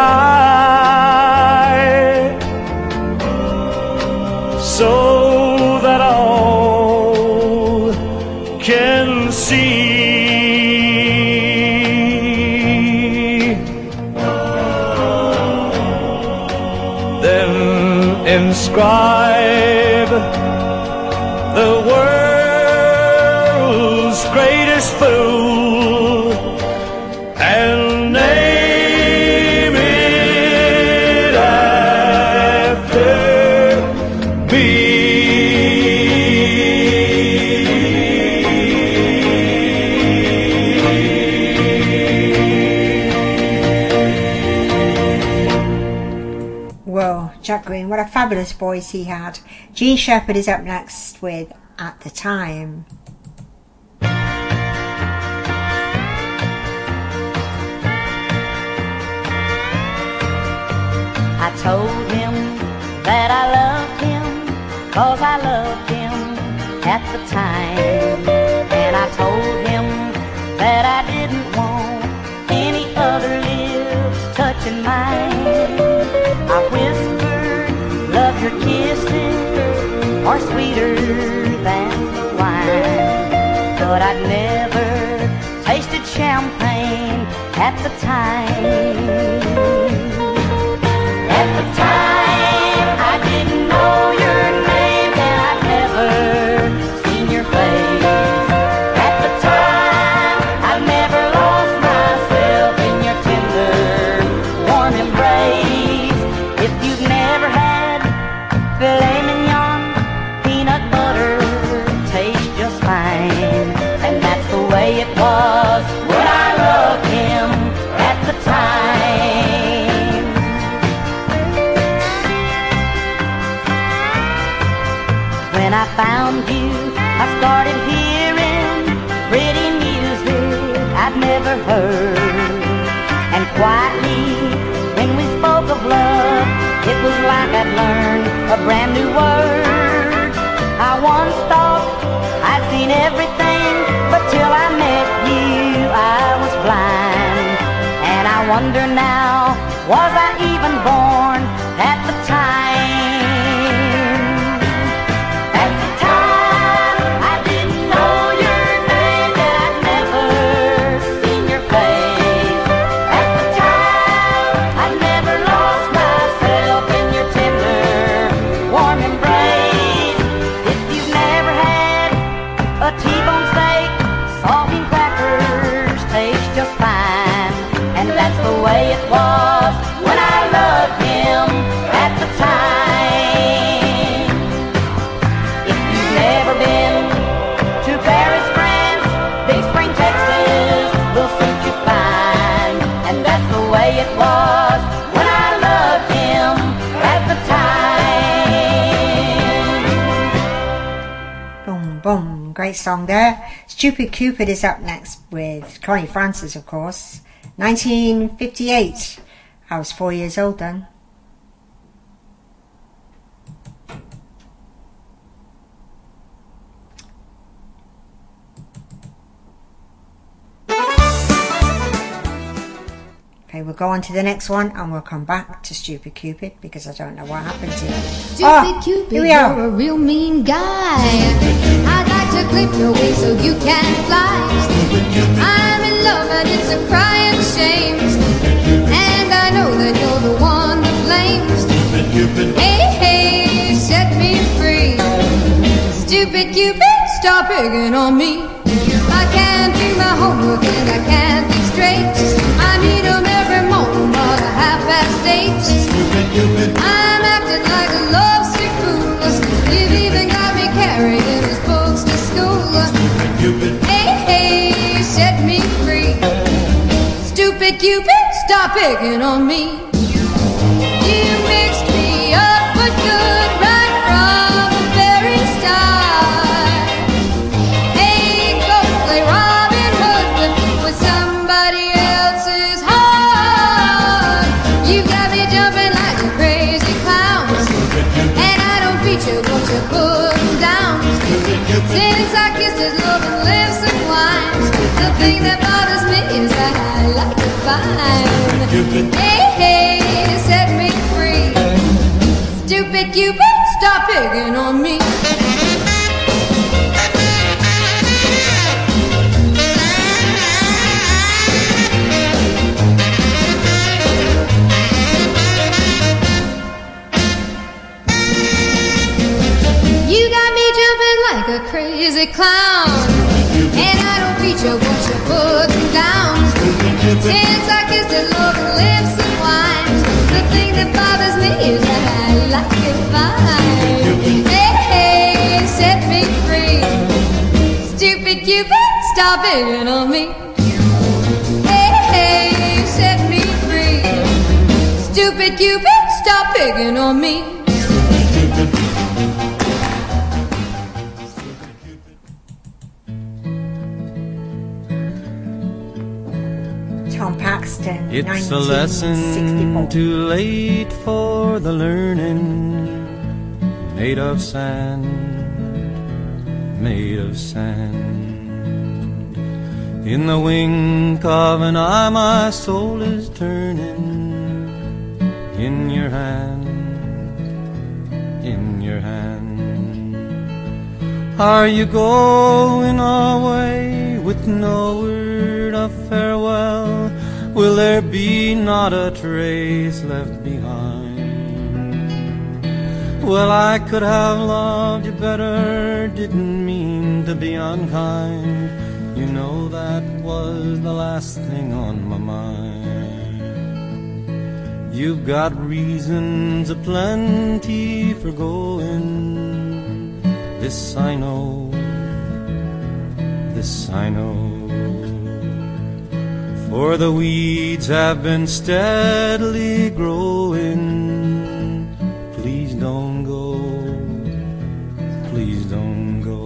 high, so that all can see. Then inscribe the world's greatest fool and name it after me. Whoa, Jack Green, what a fabulous voice he had. Gene Shepherd is up next with At the Time. I told him that I loved him, 'cause I loved him at the time. And I told him that I didn't want any other lips touching mine. I whispered, love your kisses are sweeter than wine. But I'd never tasted champagne at the time. At the time, I didn't know your name and I'd never seen your face. At the time, I'd never lost myself in your tender, warm embrace. If you've never had filet mignon, peanut butter tastes just fine. And that's the way it was when I loved him at the time. When I found you, I started hearing pretty music I'd never heard. And quietly it was like I'd learned a brand new word. I once thought I'd seen everything, but till I met you, I was blind. And I wonder now, was I even born at the time? At the time, I didn't know your name, and I'd never seen your face. At the time, I never lost myself in your tender, warm embrace. If you've never had a T-bone steak, salt and crackers taste just fine. And that's the way it was when I loved him at the time. If you've never been to Paris, France, Big Spring, Texas will suit you fine. And that's the way it was when I loved him at the time. Boom, boom. Great song there. Stupid Cupid is up next with Connie Francis, of course. 1958. I was 4 years old then. Okay, we'll go on to the next one and we'll come back to Stupid Cupid because I don't know what happened to it. Stupid Cupid, here we you're are. a real mean guy. I'd like to clip your wings so you can fly. I'm in love and it's a crying shame. And I know that you're the one to blame. Hey, hey, set me free. Stupid Cupid, stop picking on me. I can't do my homework and I can't think straight. I need 'em every morning about 8:30. I'm acting like a lovesick fool. You've even got me carrying his books to school. Hey, hey, set me free. Stupid Cupid, stop picking on me. You mixed me up but good right from the very start. Hey, go play Robin Hood with somebody else's heart. You got me jumping like a crazy clown, and I don't beat you, but you put 'em down. Since I kissed his loving lips and wine, the thing that bothers me is that I like it fine. Hey, hey, set me free. Stupid Cupid, stop picking on me. You got me jumping like a crazy clown, and I don't beat you, but you put them down. Since I kissed his loving lips and wine, the thing that bothers me is that I like it fine. Hey, hey, set me free. Stupid Cupid, stop picking on me. Hey, hey, set me free. Stupid Cupid, stop picking on me. Tom Paxton, It's a lesson too late for the learning, made of sand, made of sand. In the wink of an eye my soul is turning, in your hand, in your hand. Are you going away with no word of farewell? Will there be not a trace left behind? Well, I could have loved you better, didn't mean to be unkind. You know that was the last thing on my mind. You've got reasons aplenty for going. This I know, this I know. For the weeds have been steadily growing. Please don't go, please don't go.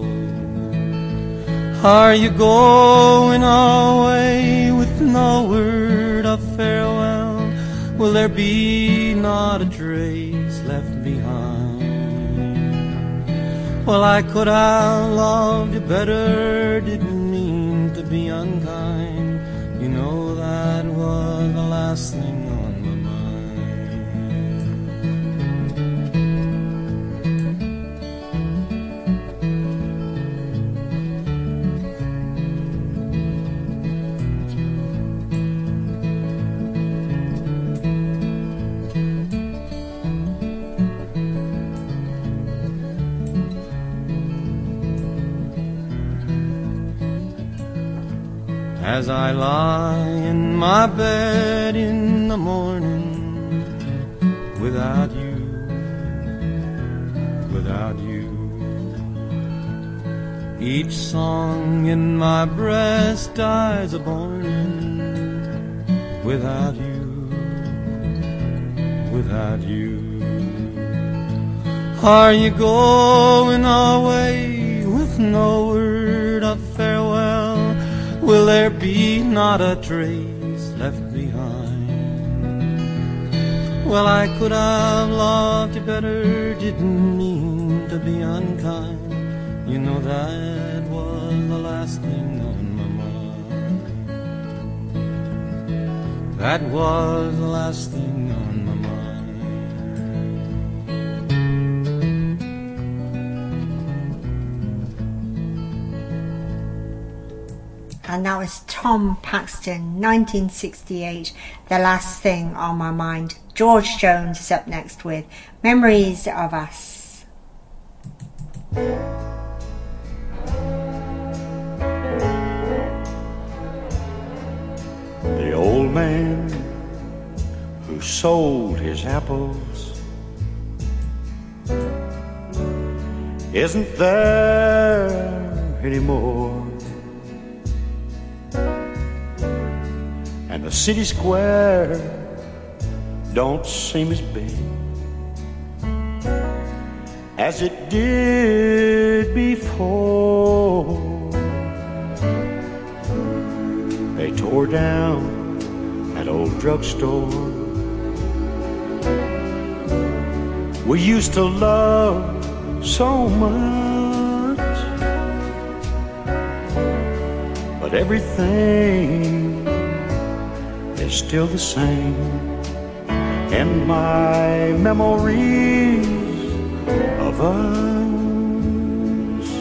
Are you going away with no word of farewell? Will there be not a trace Well, I could have loved you better, didn't mean to be unkind. You know that was the last thing on my As I lie in my bed in the morning, without you, without you, each song in my breast dies a-born. Without you, without you, are you going away with no word of farewell? Will there be not a trace left behind? Well, I could have loved you better, didn't mean to be unkind. You know that was the last thing on my mind. That was the last thing on my mind. And that was Tom Paxton, 1968, The Last Thing on My Mind. George Jones is up next with Memories of Us. The old man who sold his apples isn't there anymore. And the city square don't seem as big as it did before. They tore down that old drugstore we used to love so much, but everything is still the same in my memories of us.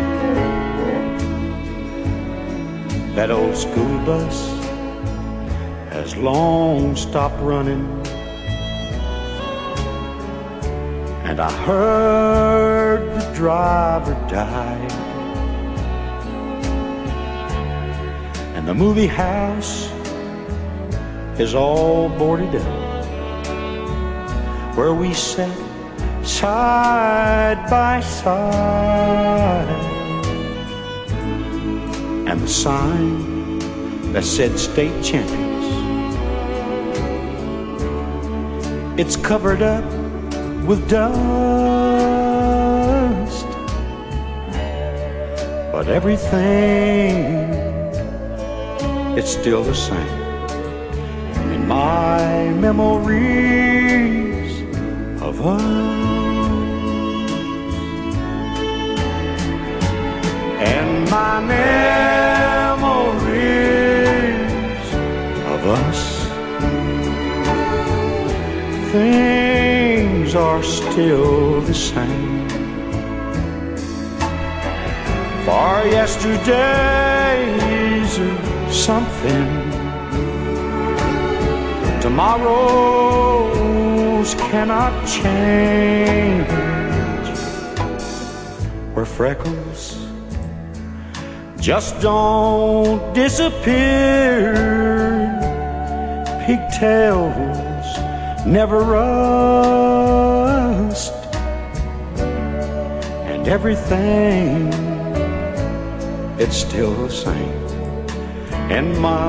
That old school bus has long stopped running, and I heard the driver died, and the movie house is all boarded up, where we sat side by side, and the sign that said state champions, it's covered up with dust, but everything, it's still the same in my memories of us. And my memories of us, things are still the same. For yesterday's something, tomorrows cannot change. Where freckles just don't disappear, pigtails never rust, and everything, it's still the same in my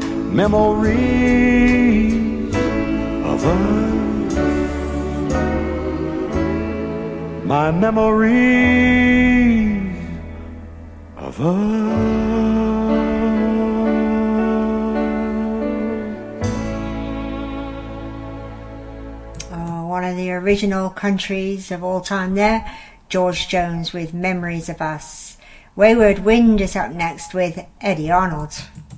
memories of us. My memories of us. Oh, one of the original countries of all time there. George Jones with Memories of Us. Wayward Wind is up next with Eddie Arnold.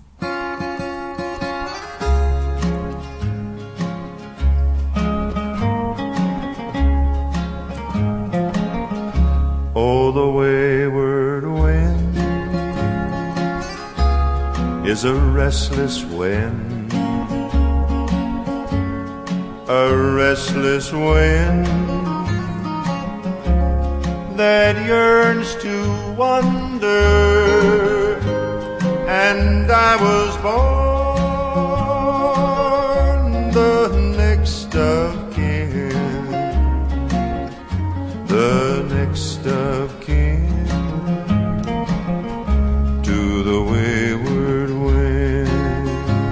Oh, the wayward wind is a restless wind, a restless wind that yearns to wander, and I was born the next of kin, the next of kin to the wayward wind.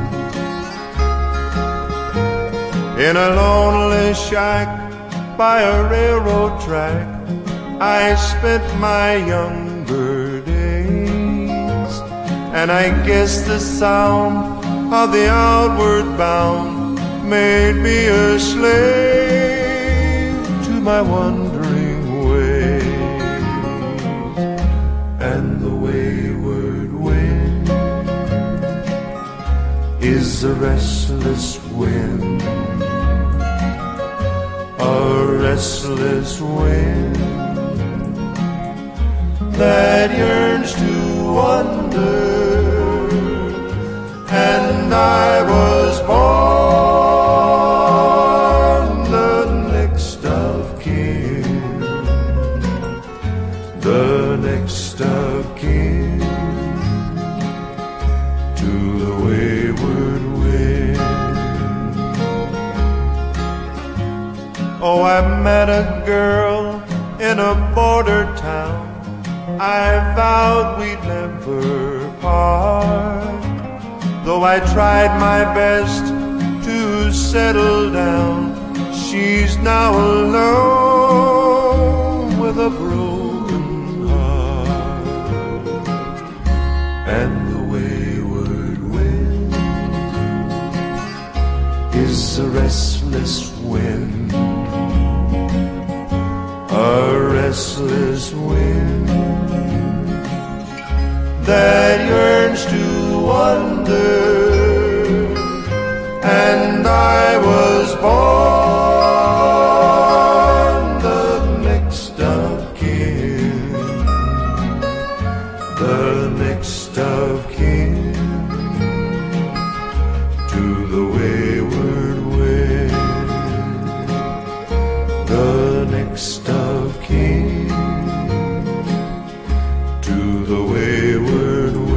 In a lonely shack by a railroad track, I spent my younger days, and I guess the sound of the outward bound made me a slave to my wandering ways. And the wayward wind is a restless wind, a restless wind that yearns to wander, and I was born the next of kin, the next of kin to the wayward wind. Oh, I met a girl in a border town, I vowed we'd never part, though I tried my best to settle down. She's now alone with a broken heart. And the wayward wind is a restless wind, a restless wind that yearns to wander, and I was born the next of kin, the next of kin to the wayward wind, the next of kin to the wayward wind.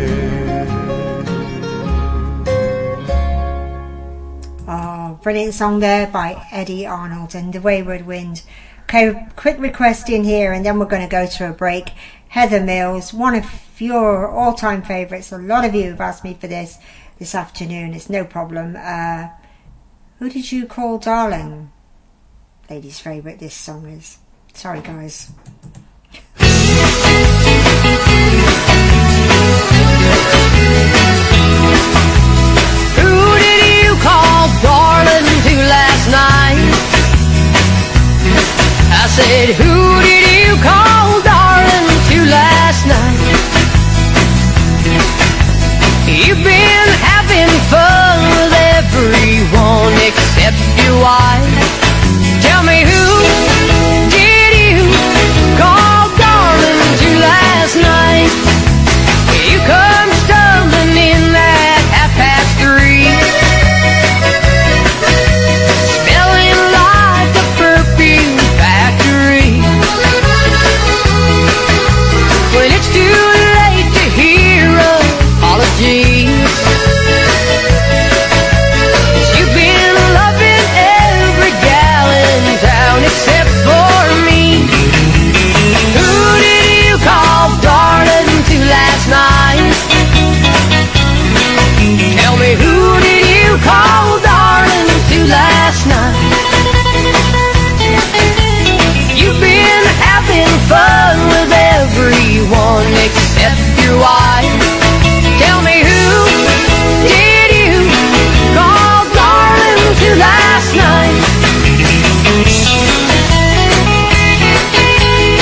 Oh, brilliant song there by Eddie Arnold and The Wayward Wind. Okay, quick request in here and then we're going to go to a break. Heather Mills, one of your all-time favourites. A lot of you have asked me for this afternoon. It's no problem. Who did you call darling? Ladies' favourite this song is. Sorry guys. Who did you call darling to last night? I said, who did you call darling to last night? You've been having fun with everyone except your wife. Tell me, who did you call darling to last night? You come stumbling in at 3:30, smelling like a perfume factory. When it's too late to hear apologies, you've been loving every gal in town except for me. Who did you call darling to last night? Tell me, who did you call darling to last night? You've been having fun with everyone except your wife. Tell me, who did you call darling to last night?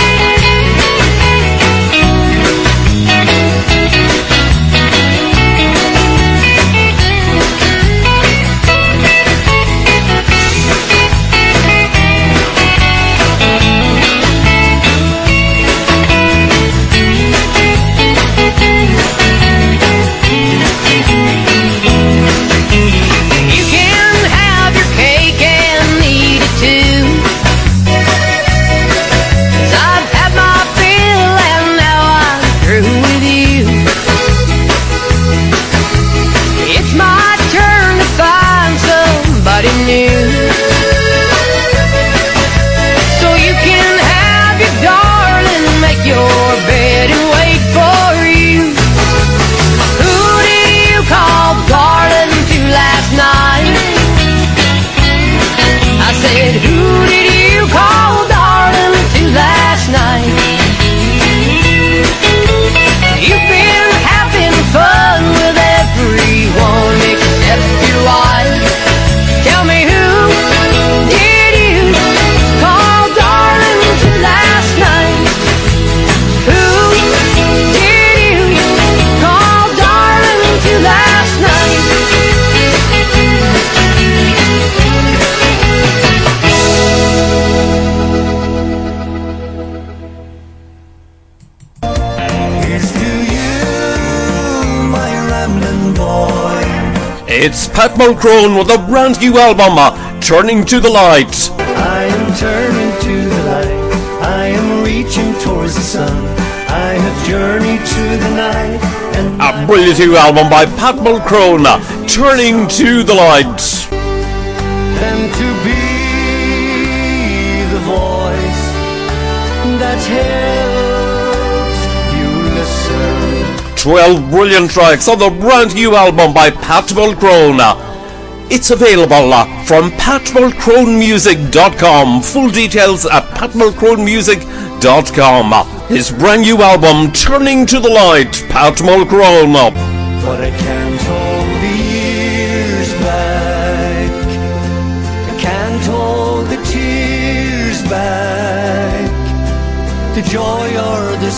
It's Pat Mulcrone with a brand new album, Turning to the Light. I am turning to the light. I am reaching towards the sun. I have journeyed to the night. And a brilliant new album by Pat Mulcrone, Turning to the Light. And to be the voice that helps you listen. 12 brilliant tracks on the brand new album by Pat Mulcrone. It's available from patmulcronemusic.com. Full details at patmulcronemusic.com. His brand new album, Turning to the Light, Pat Mulcrone. But I can't hold the years back. I can't hold the tears back. The joy or the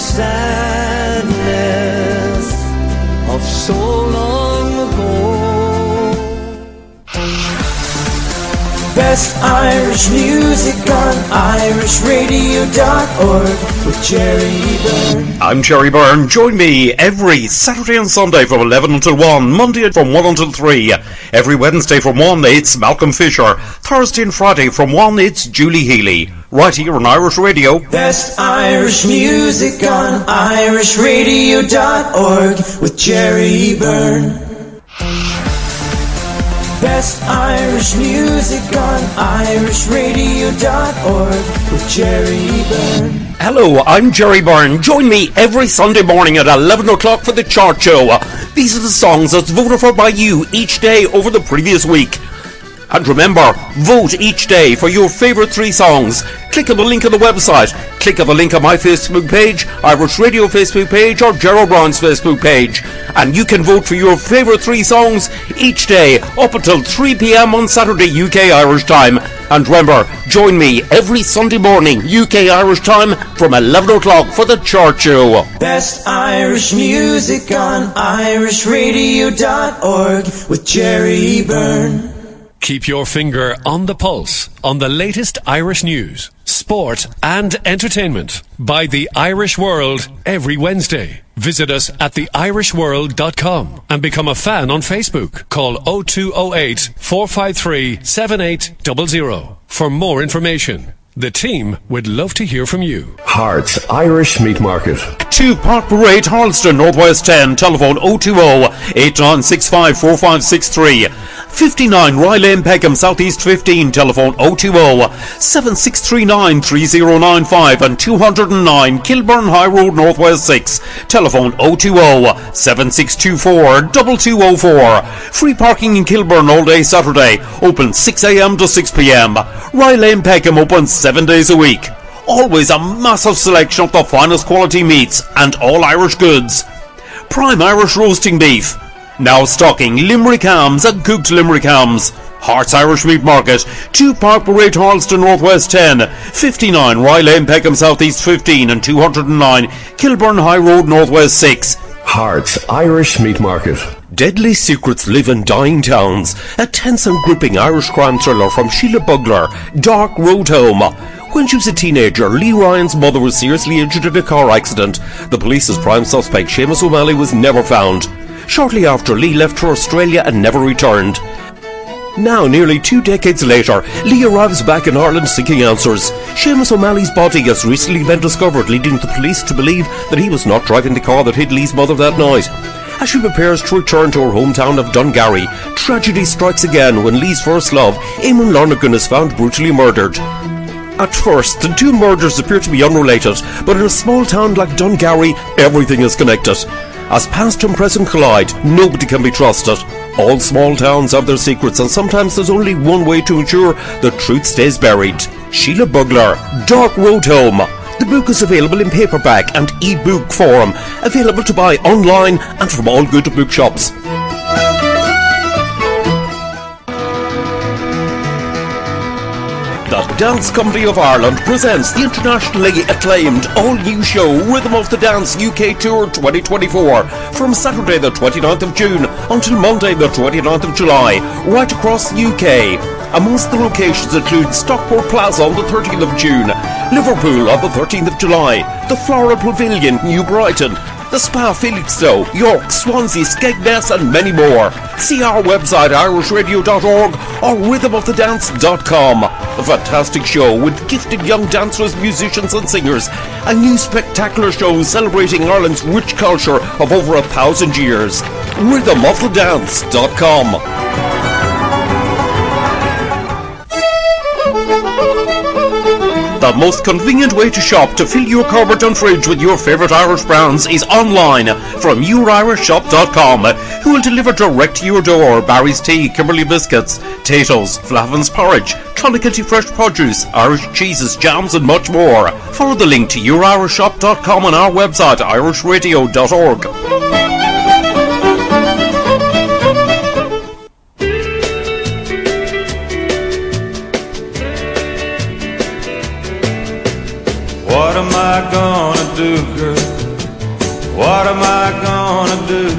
sadness of so long ago. Best Irish music on irishradio.org with Jerry Byrne. I'm Jerry Byrne. Join me every Saturday and Sunday from 11 until 1, Monday from 1 until 3. Every Wednesday from 1, it's Malcolm Fisher. Thursday and Friday from 1, it's Julie Healy. Right here on Irish Radio. Best Irish music on irishradio.org with Jerry Byrne. Best Irish music on irishradio.org with Jerry Byrne. Hello, I'm Jerry Byrne. Join me every Sunday morning at 11 o'clock for the chart show. These are the songs that's voted for by you each day over the previous week. And remember, vote each day for your favourite 3 songs. Click on the link on the website. Click on the link on my Facebook page, Irish Radio Facebook page, or Gerald Brown's Facebook page. And you can vote for your favourite 3 songs each day up until 3 p.m. on Saturday UK Irish time. And remember, join me every Sunday morning UK Irish time from 11 o'clock for the chart show. Best Irish music on irishradio.org with Jerry Byrne. Keep your finger on the pulse on the latest Irish news, sport and entertainment by The Irish World every Wednesday. Visit us at theirishworld.com and become a fan on Facebook. Call 0208 453 7800 for more information. The team would love to hear from you. Hearts Irish Meat Market. 2 Park Parade, Harleston, Northwest 10. Telephone 020-8965-4563. 59 Rye Lane, Peckham, Southeast 15. Telephone 020-7639-3095. And 209 Kilburn High Road, Northwest 6. Telephone 020-7624-2204. Free parking in Kilburn all day Saturday. Open 6 a.m. to 6 p.m. Rye Lane, Peckham open 7 days a week. Always a massive selection of the finest quality meats and all Irish goods. Prime Irish roasting beef. Now stocking Limerick hams and cooked Limerick hams. Hearts Irish Meat Market, 2 Park Parade, Harleston, Northwest 10, 59 Rye Lane, Peckham, Southeast 15, and 209 Kilburn High Road, Northwest 6. Hearts Irish Meat Market. Deadly secrets live in dying towns. A tense and gripping Irish crime thriller from Sheila Bugler, Dark Road Home. When she was a teenager, Lee Ryan's mother was seriously injured in a car accident. The police's prime suspect, Seamus O'Malley, was never found. Shortly after, Lee left for Australia and never returned. Now, nearly 2 decades later, Lee arrives back in Ireland seeking answers. Seamus O'Malley's body has recently been discovered, leading the police to believe that he was not driving the car that hit Lee's mother that night. As she prepares to return to her hometown of Dungarry, tragedy strikes again when Lee's first love, Eamon Lonergan, is found brutally murdered. At first, the 2 murders appear to be unrelated, but in a small town like Dungarry, everything is connected. As past and present collide, nobody can be trusted. All small towns have their secrets, and sometimes there's only one way to ensure the truth stays buried. Sheila Bugler, Dark Road Home. The book is available in paperback and e-book form, available to buy online and from all good bookshops. The Dance Company of Ireland presents the internationally acclaimed all-new show Rhythm of the Dance UK Tour 2024 from Saturday the 29th of June until Monday the 29th of July, right across the UK. Amongst the locations include Stockport Plaza on the 13th of June, Liverpool on the 13th of July, the Floral Pavilion, New Brighton, the Spa Felixstowe, York, Swansea, Skegness and many more. See our website irishradio.org or rhythmoftthedance.com. A fantastic show with gifted young dancers, musicians and singers. A new spectacular show celebrating Ireland's rich culture of over 1,000 years. rhythmoftthedance.com. The most convenient way to shop to fill your cupboard and fridge with your favourite Irish brands is online from yourishshop.com, who will deliver direct to your door Barry's Tea, Kimberley Biscuits, Tato's, Flavin's Porridge, Clonakilty Fresh Produce, Irish cheeses, jams and much more. Follow the link to yourishshop.com on our website irishradio.org. What am I gonna do, girl? What am I gonna do?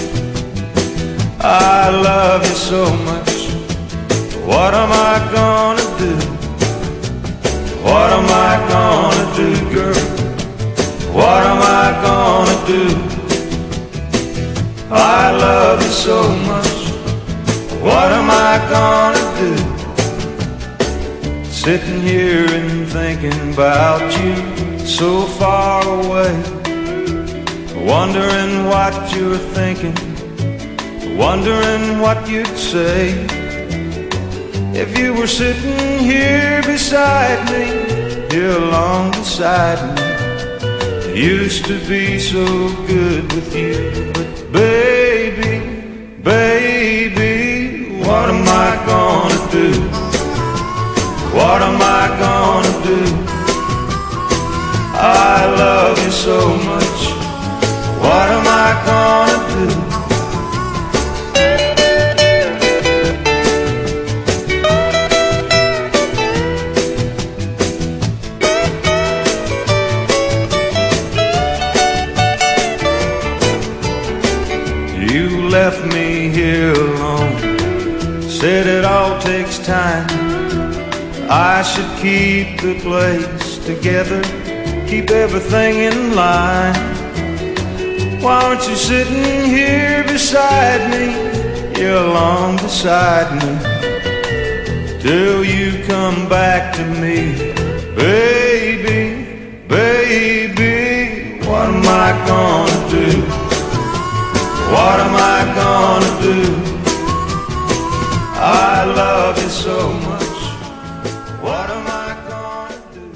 I love you so much. What am I gonna do? What am I gonna do, girl? What am I gonna do? I love you so much. What am I gonna do? Sitting here and thinking about you so far away, wondering what you're thinking, wondering what you'd say if you were sitting here beside me, here along beside me. I used to be so good with you, but baby, baby, what am I gonna do? What am I gonna do? I love you so much. What am I gonna do? You left me here alone, said it all takes time. I should keep the place together, keep everything in line. Why aren't you sitting here beside me, here along beside me, till you come back to me? Baby, baby, what am I gonna do? What am I gonna do? I love you so much. What am I gonna do?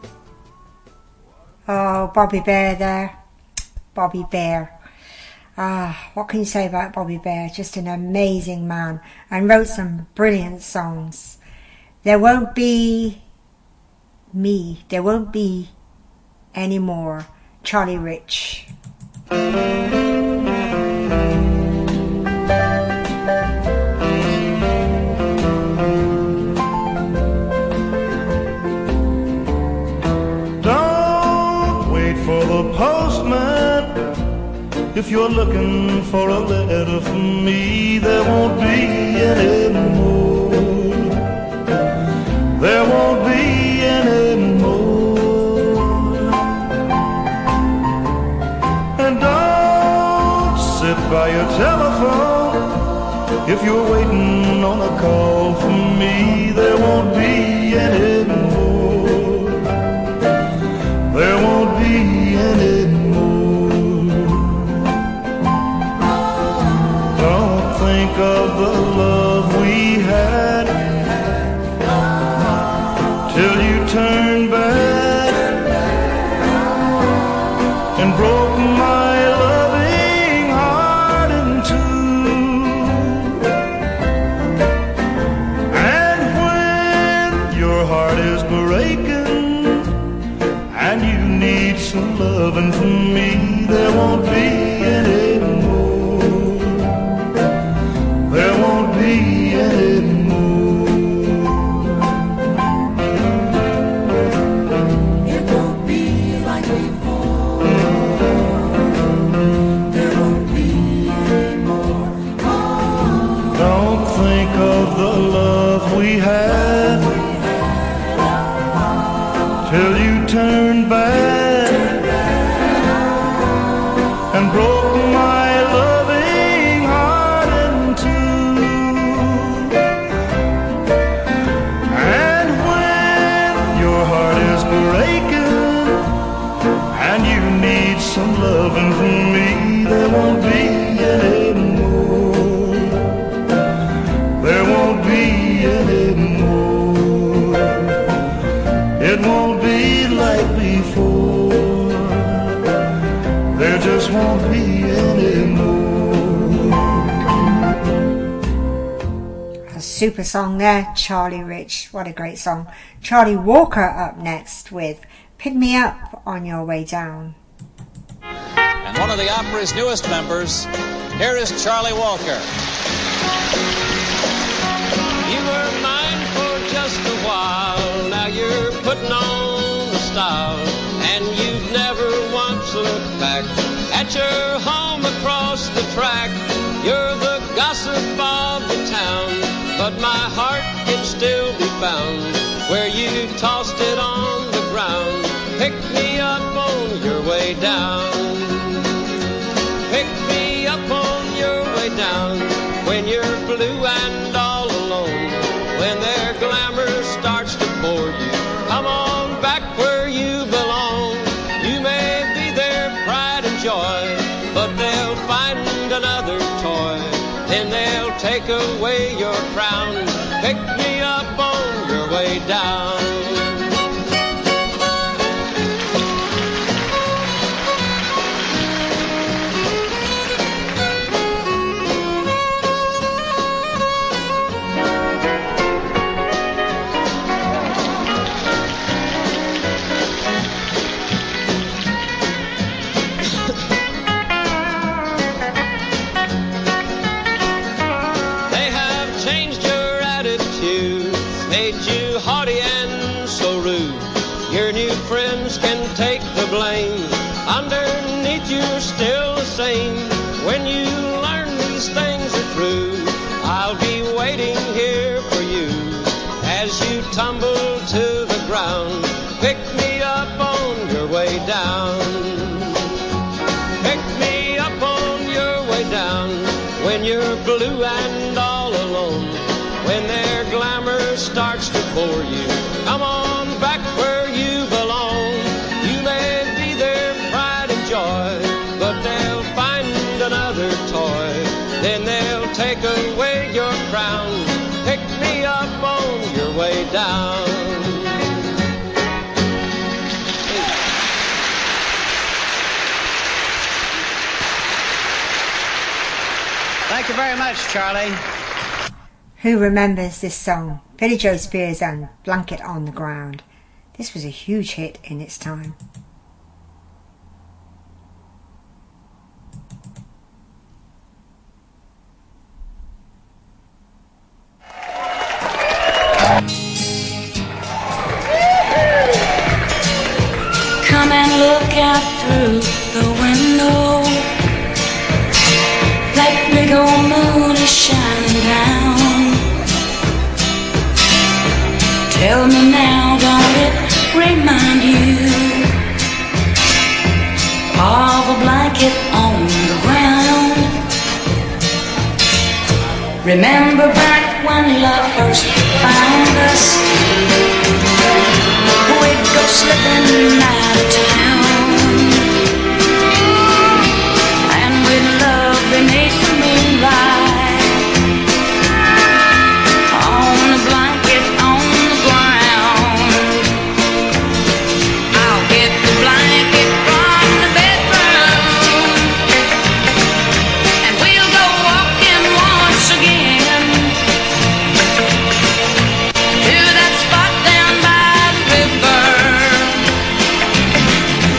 Oh, Bobby Bear there. Bobby Bear. What can you say about Bobby Bear? Just an amazing man, and wrote some brilliant songs. There won't be me. There won't be any more. Charlie Rich. Postman, if you're looking for a letter from me, there won't be any more. There won't be any more. And don't sit by your telephone if you're waiting on a call from me. There won't be any more. There won't be any more. Don't think of the love we had till you turned back and broke my loving heart in two. And when your heart is breaking and you need some loving from me, there won't be any more. There won't be any more. Super song there, Charlie Rich. What a great song. Charlie Walker up next with Pick Me Up on Your Way Down. And one of the opera's newest members, here is Charlie Walker. You were mine for just a while, now you're putting on the style, and you've never once looked back at your home across the track. You're the gossip of the town, but my heart can still be found where you tossed it on the ground. Pick me up on your way down. Pick me up on your way down when you're blue and all alone. When their glamour starts to bore you, come on back where you belong. You may be their pride and joy, but they'll find another toy. Then they'll take away your crown. Pick me up on your way down. Friends can take the blame. Underneath you're still the same. When you learn these things are true, I'll be waiting here for you as you tumble to the ground. Pick me up on your way down. Pick me up on your way down when you're blue and all alone. When their glamour starts to bore you, come on back where you belong. You may be their pride and joy, but they'll find another toy. Then they'll take away your crown. Pick me up on your way down. Thank you very much, Charlie. Who remembers this song? Billy Joe Spears and Blanket on the Ground. This was a huge hit in its time. Come and look out through the window. That big old moon is shining down. Tell me now, don't it remind you of a blanket on the ground? Remember back when love first found us, we'd go slipping out of town, and we'd love beneath the moonlight on a blanket on the ground. I'll get the blanket from the bedroom, and we'll go walking once again to that spot down by the river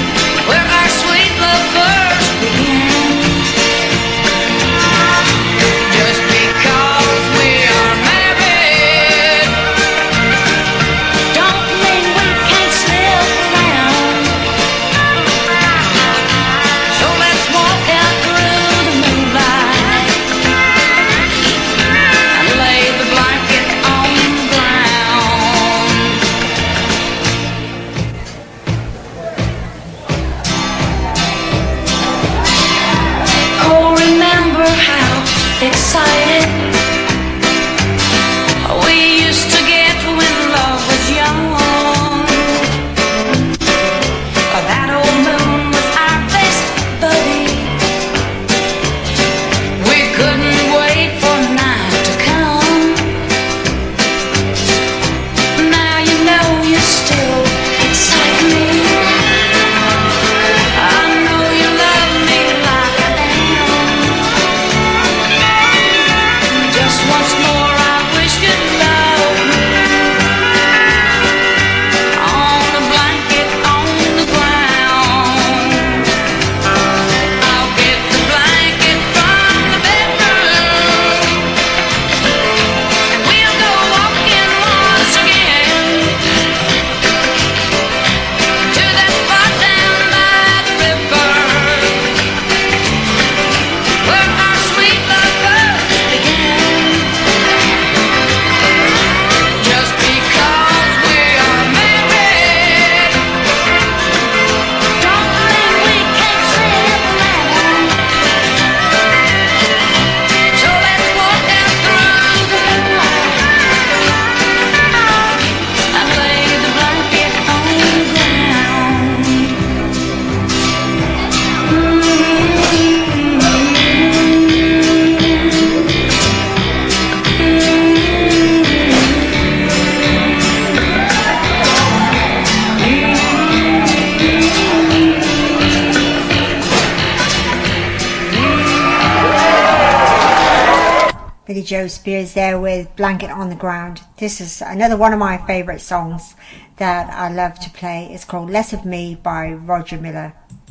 Billy Joe Spears there with Blanket on the Ground. This is another one of my favourite songs that I love to play. It's called Less of Me by Roger Miller.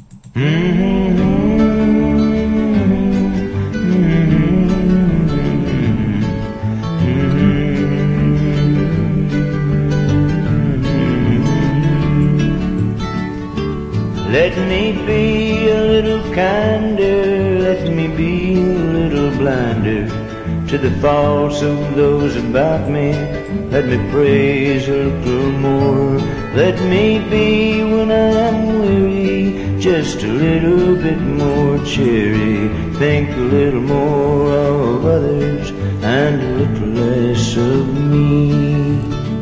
Let me be a little kinder, let me be a little blinder to the faults of those about me. Let me praise a little more. Let me be when I am weary just a little bit more cheery. Think a little more of others and a little less of me.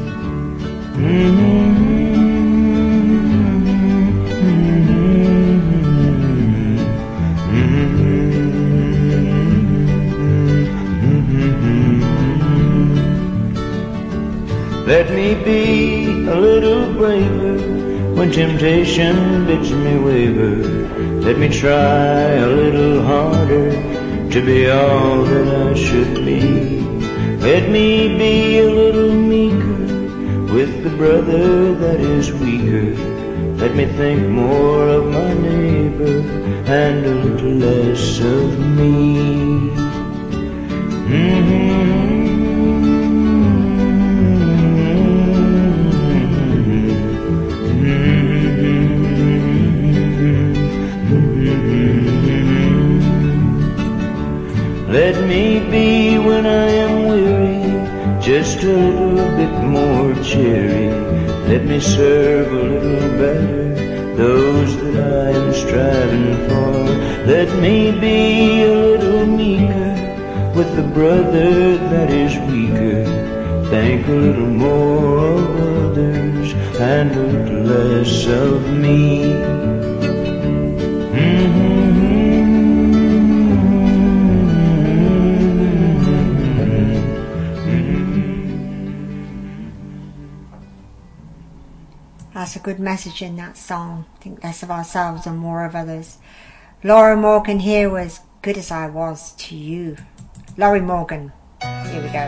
Let me be a little braver when temptation bids me waver. Let me try a little harder to be all that I should be. Let me be a little meeker with the brother that is weaker. Let me think more of my neighbor and a little less of me. Let me be when I am weary just a little bit more cheery. Let me serve a little better those that I am striving for. Let me be a little meeker with the brother that is weaker. Think a little more of others and a little less of me. That's a good message in that song. Think less of ourselves and more of others. Laura Morgan here was Good As I Was to You. Laurie Morgan. Here we go.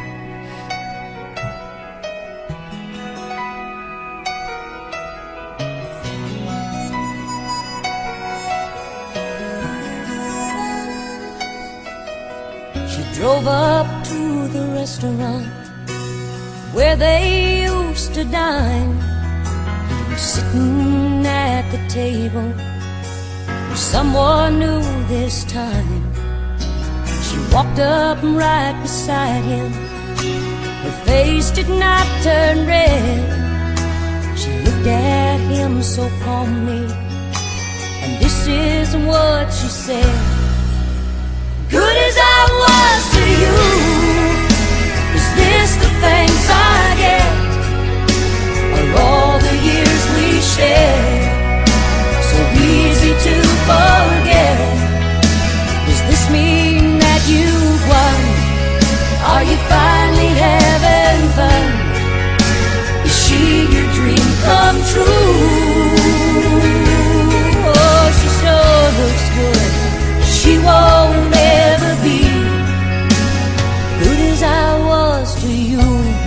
She drove up to the restaurant where they used to dine. Sitting at the table, someone new this time. She walked up right beside him. Her face did not turn red. She looked at him so calmly, and this is what she said. Good as I was to you, is this the thanks I get? Are all the years we shared so easy to forget? Does this mean that you've won? Are you finally having fun? Is she your dream come true? Oh, she sure looks good. She won't ever be good as I was to you.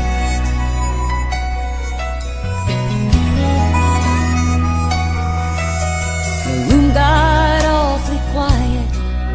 Got awfully quiet.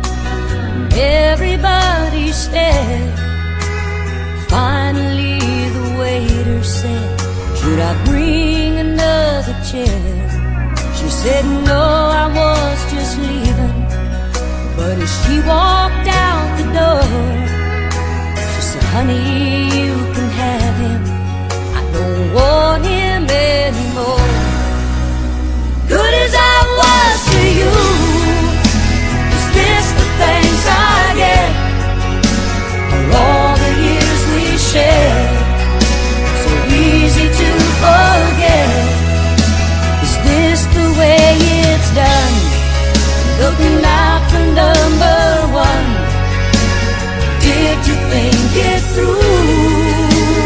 Everybody stared. Finally the waiter said, should I bring another chair? She said no, I was just leaving. But as she walked out the door, she said, honey, you can have him. I don't want him anymore. Good as I was to you, is this the thanks I get? For all the years we shared, so easy to forget. Is this the way it's done? Looking out for number one. Did you think it through?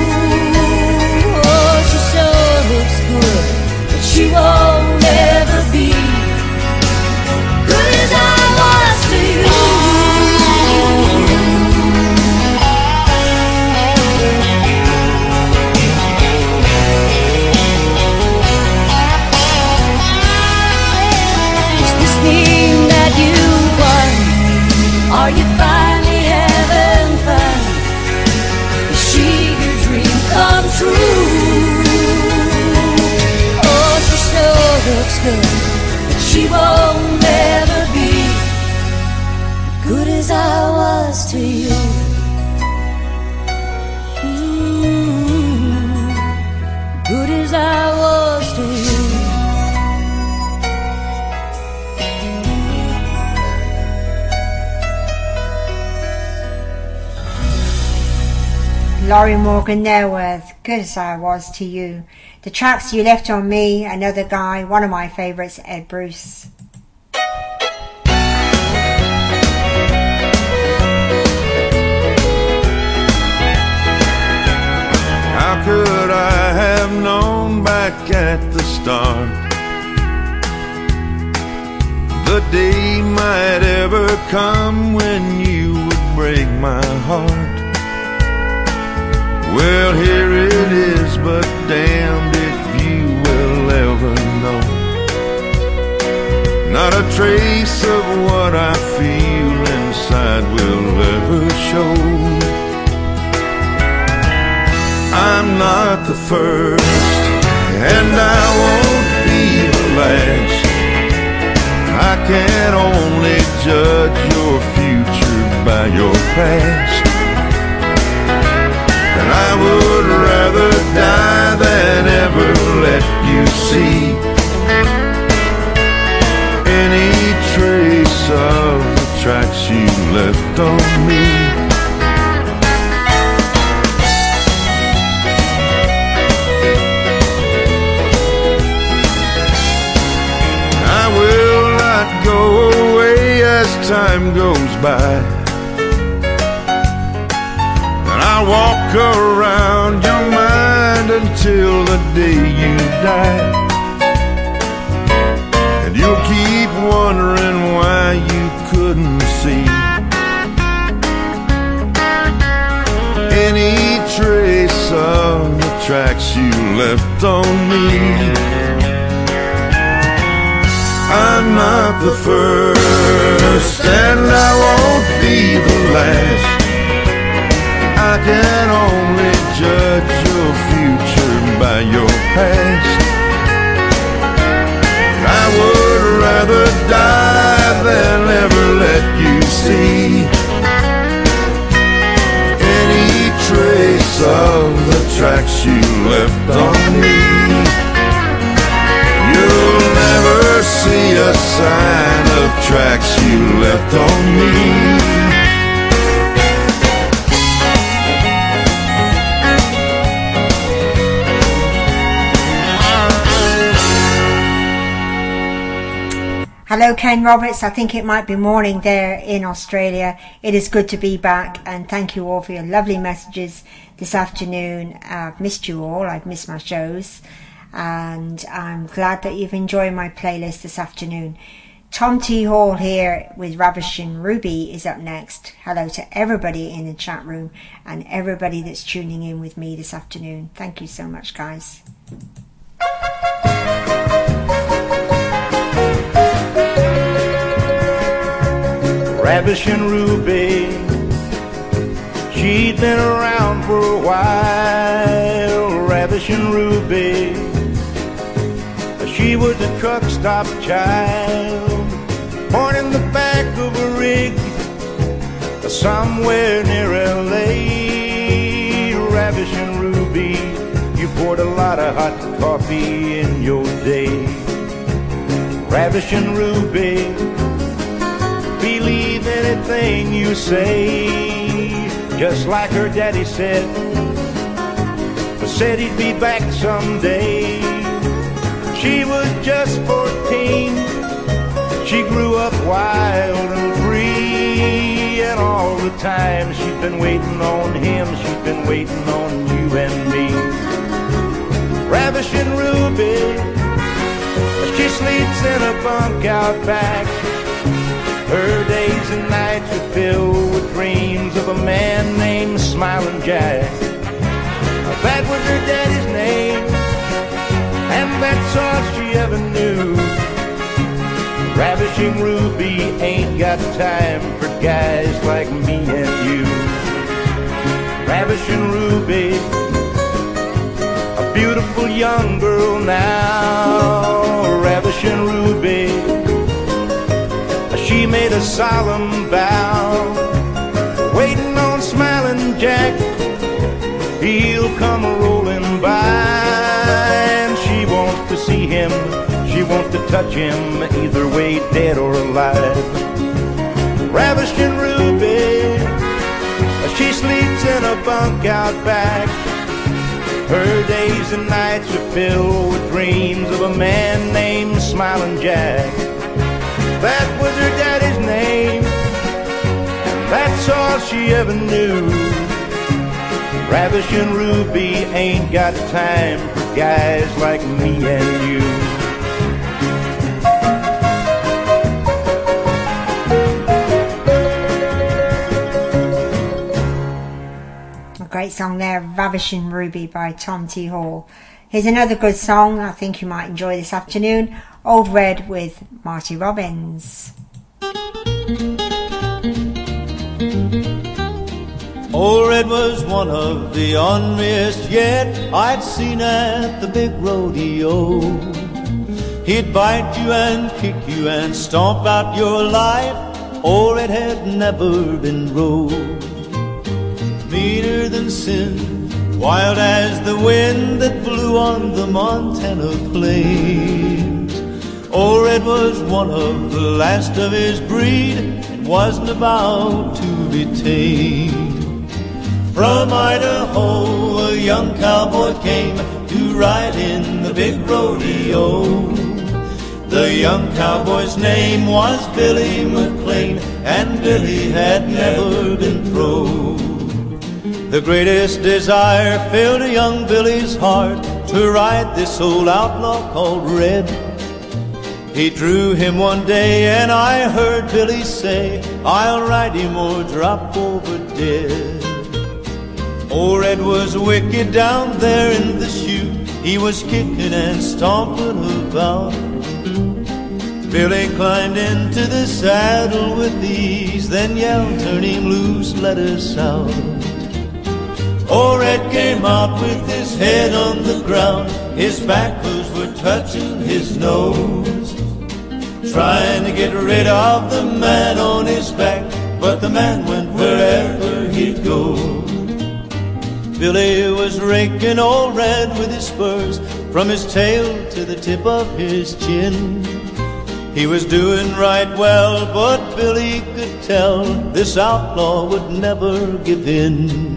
Oh, she sure looks good, but she won't ever be good as I was to you. Laurie Morgan there with Good As I Was to You. The Tracks You Left on Me, another guy, one of my favourites, Ed Bruce. How could I have known back at the start the day might ever come when you would break my heart? Well, here it is, but damned if you will ever know. Not a trace of what I feel inside will ever show. I'm not the first, and I won't be the last. I can only judge your future by your past. And I would rather die than ever let you see any trace of the tracks you left on me. I will not go away as time goes by. I'll walk around your mind until the day you die. And you'll keep wondering why you couldn't see any trace of the tracks you left on me. I'm not the first, and I won't be the last. I can only judge your future by your past. I would rather die than ever let you see any trace of the tracks you left on me. You'll never see a sign of tracks you left on me. Hello Ken Roberts, I think it might be morning there in Australia. It is good to be back, and thank you all for your lovely messages this afternoon. I've missed you all, I've missed my shows, and I'm glad that you've enjoyed my playlist this afternoon. Tom T. Hall here with Ravishing Ruby is up next. Hello to everybody in the chat room and everybody that's tuning in with me this afternoon. Thank you so much, guys. Ravishing Ruby, she'd been around for a while. Ravishing Ruby, she was a truck stop child, born in the back of a rig somewhere near L.A. Ravishing Ruby, you poured a lot of hot coffee in your day. Ravishing Ruby, believe anything you say, just like her daddy said he'd be back someday. She was just 14, she grew up wild and free, and all the time she'd been waiting on him, she'd been waiting on you and me. Ravishing Ruby, she sleeps in a bunk out back. Her days and nights are filled with dreams of a man named Smiling Jack. That was her daddy's name, and that's all she ever knew. Ravishing Ruby ain't got time for guys like me and you. Ravishing Ruby, a beautiful young girl now. Ravishing Ruby, she made a solemn vow, waiting on Smiling Jack, he'll come rolling by. And she wants to see him, she wants to touch him, either way, dead or alive. Ravishing Ruby, she sleeps in a bunk out back. Her days and nights are filled with dreams of a man named Smiling Jack. That was her daddy's name, and that's all she ever knew. Ravishing Ruby ain't got time for guys like me and you. Great song there, Ravishing Ruby by Tom T. Hall. Here's another good song I think you might enjoy this afternoon, Old Red with Marty Robbins. Old Red was one of the orneriest yet I'd seen at the big rodeo. He'd bite you and kick you and stomp out your life. Old Red had never been rode. Meaner than sin, wild as the wind that blew on the Montana plains. Old Red was one of the last of his breed and wasn't about to be tamed. From Idaho, a young cowboy came to ride in the big rodeo. The young cowboy's name was Billy McLean, and Billy had never been throwed. The greatest desire filled young Billy's heart to ride this old outlaw called Red. He drew him one day and I heard Billy say, I'll ride him or drop over dead. Old Red was wicked down there in the chute. He was kicking and stomping about. Billy climbed into the saddle with ease, then yelled, turn him loose, let us out. Old Red came out with his head on the ground. His back hooves were touching his nose, trying to get rid of the man on his back, but the man went wherever he'd go. Billy was raking Old Red with his spurs from his tail to the tip of his chin. He was doing right well, but Billy could tell this outlaw would never give in.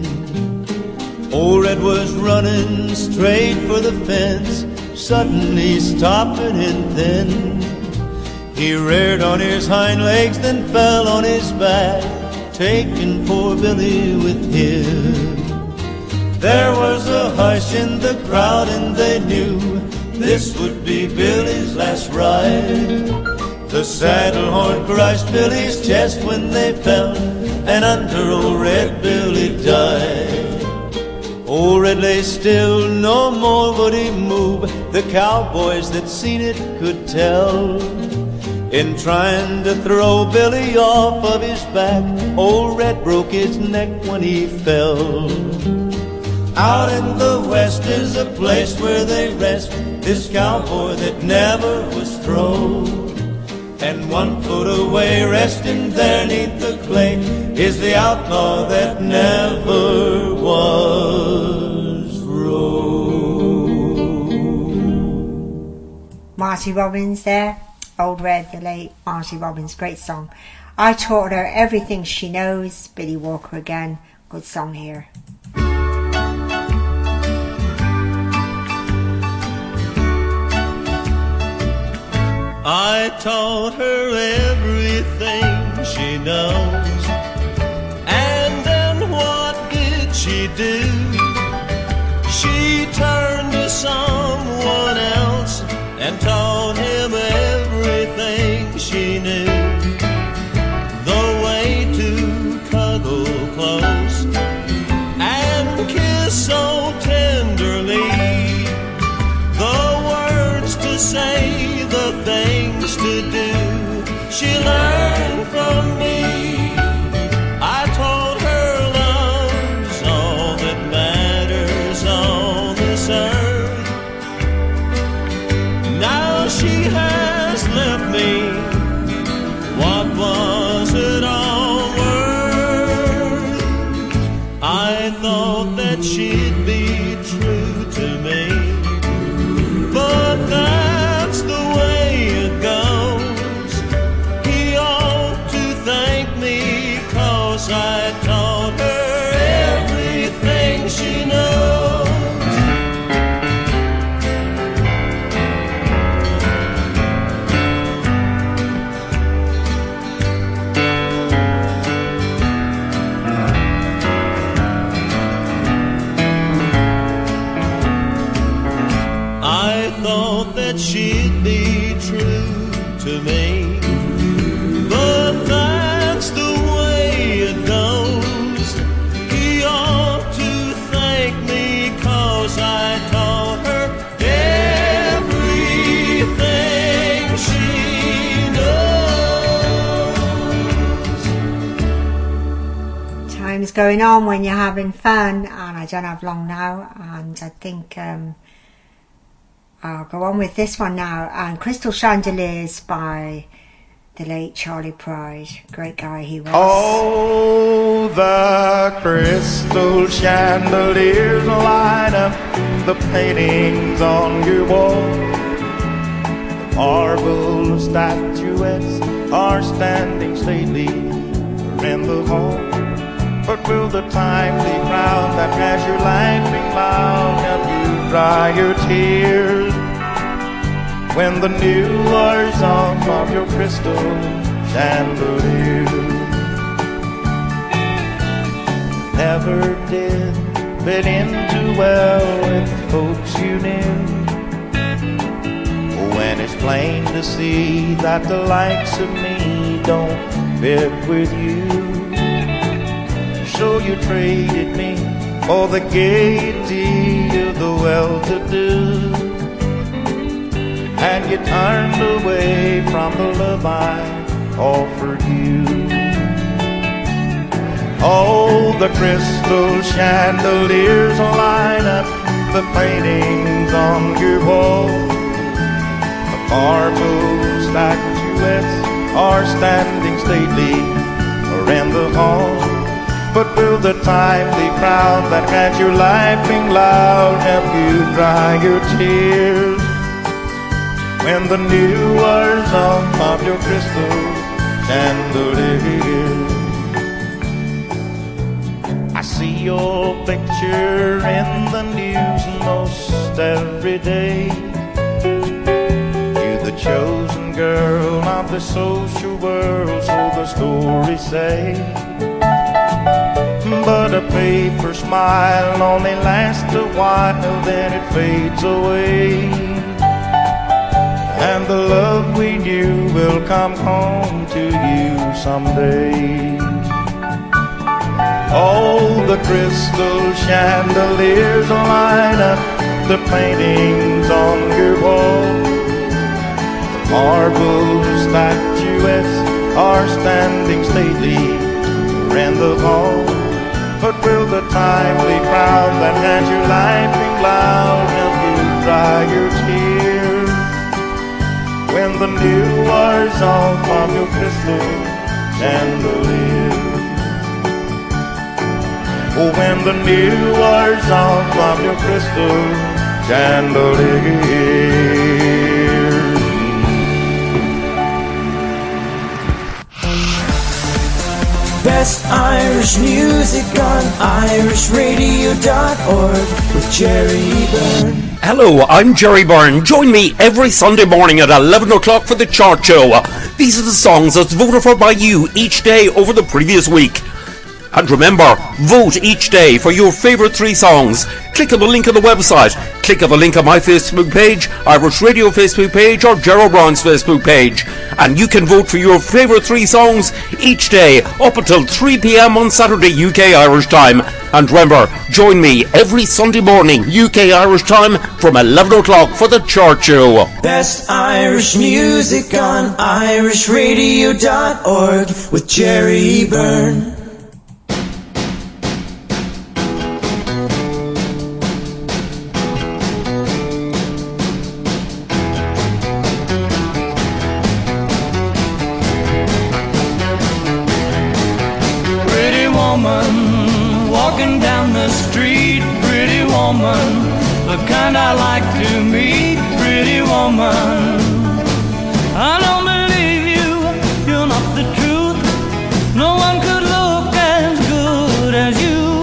Old Red was running straight for the fence, suddenly stopping and then he reared on his hind legs, then fell on his back, taking poor Billy with him. There was a hush in the crowd and they knew this would be Billy's last ride. The saddle horn crushed Billy's chest when they fell, and under Old Red Billy died. Old Red lay still, no more would he move. The cowboys that seen it could tell. In trying to throw Billy off of his back, Old Red broke his neck when he fell. Out in the west is a place where they rest this cowboy that never was throwed. And 1 foot away, resting there neath the clay, is the outlaw that never was rode. Marty Robbins there, Old Red, the late Marty Robbins, great song. I Taught Her Everything She Knows, Billy Walker again, good song here. I taught her everything she knows. And then what did she do? She turned to someone else and taught him everything she knew. The way to cuddle close and kiss so tenderly, the words to say, the things to do, she learned from me. I told her love's all that matters on this earth. Now she has left me. What was it all worth? I thought that she'd be true to me, but that's the way it goes. He ought to thank me, 'cause I taught her everything that she'd be true to me. But that's the way it goes. He ought to thank me 'cause I taught her everything she knows. Time's going on when you're having fun, and I don't have long now, and I think I'll go on with this one now. And Crystal Chandeliers by the late Charlie Pride. Great guy he was. Oh, the crystal chandeliers light up the paintings on your wall. The marble statuettes are standing stately in the hall. But will the timely crowd that has your laughing loud help you dry your tears when the new wears off of your crystal chandelier? Never did fit in too well with folks you knew, when it's plain to see that the likes of me don't fit with you. So you traded me for the gaiety of the well-to-do, and you turned away from the love I offered you. Oh, the crystal chandeliers light up the paintings on your wall. The marble statuettes are standing stately in the hall. But will the timely crowd that had your laughing loud help you dry your tears when the new wears off of your crystal chandelier? I see your picture in the news most every day. You're the chosen girl of the social world, so the stories say. But a paper smile only lasts a while, then it fades away, and the love we knew will come home to you someday. Oh, the crystal chandeliers light up the paintings on your wall. The marble statuettes are standing stately in the hall. But will the timely crowd that has your laughing loud help you dry your tears when the new wears off of your crystal chandelier? Oh, when the new wears off of your crystal chandelier. Best Irish music on irishradio.org with Jerry Byrne. Hello, I'm Jerry Byrne. Join me every Sunday morning at 11 o'clock for the Chart Show. These are the songs that's voted for by you each day over the previous week. And remember, vote each day for your favourite 3 songs. Click on the link on the website. Click on the link on my Facebook page, Irish Radio Facebook page, or Gerald Brown's Facebook page. And you can vote for your favourite 3 songs each day up until 3 p.m. on Saturday UK Irish time. And remember, join me every Sunday morning UK Irish time from 11 o'clock for the Chart Show. Best Irish music on irishradio.org with Jerry Byrne. Walking down the street, pretty woman, the kind I like to meet, pretty woman. I don't believe you, you're not the truth. No one could look as good as you.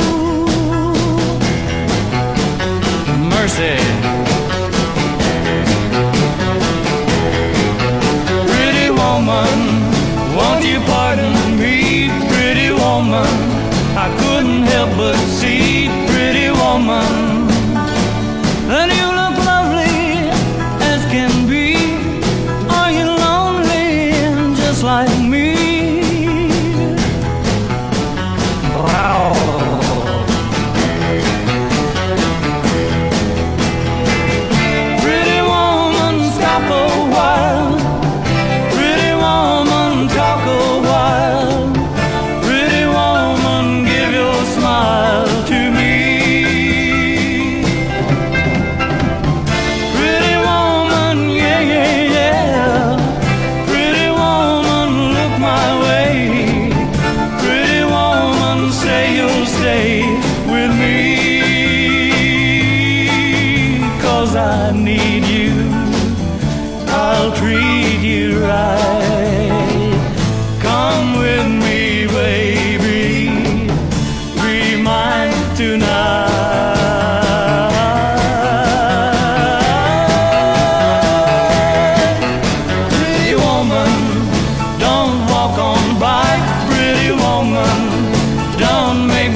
Mercy. Pretty woman, won't you pardon me, pretty woman? I couldn't help but see, pretty woman, that you look lovely as can be.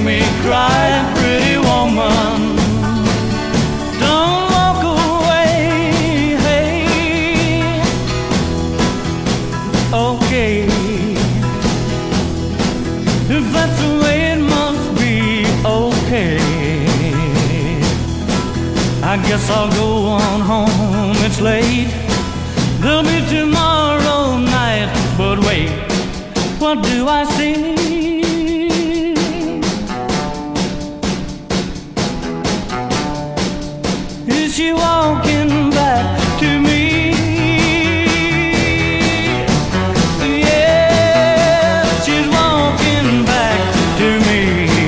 me cry, pretty woman. Don't walk away, hey. Okay, if that's the way it must be, okay. I guess I'll go on home, it's late. There'll be tomorrow night, but wait, what do I see? Is she walking back to me? Yeah, she's walking back to me.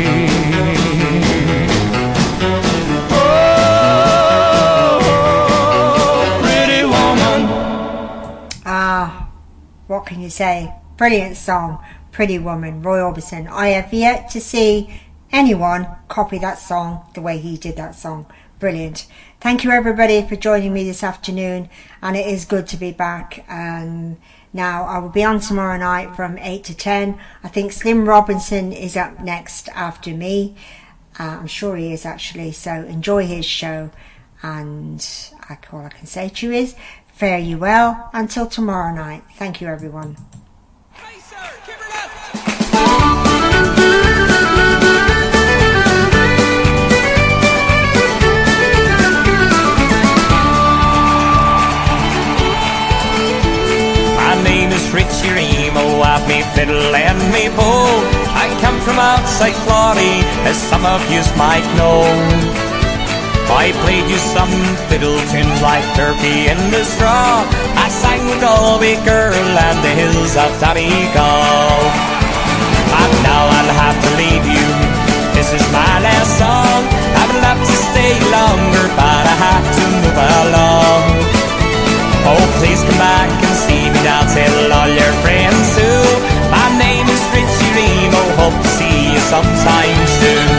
What can you say? Brilliant song, Pretty Woman, Roy Orbison. I have yet to see anyone copy that song the way he did that song. Brilliant. Thank you everybody for joining me this afternoon, and it is good to be back. Now I will be on tomorrow night from 8 to 10. I think Slim Robinson is up next after me. I'm sure he is actually, so enjoy his show, and all I can say to you is fare you well until tomorrow night. Thank you everyone. My name is Richie Remo, I've me fiddle and me bow. I come from outside Clary, as some of yous might know. I played you some fiddle tunes like Turkey in the Straw. I sang with Galway Girl and the hills of Donegal. And now I'll have to leave you, this is my last song. I would love to stay longer, but I have to move along. Oh, please come back and see me now, tell all your friends too. My name is Richie Remo, hope to see you sometime soon.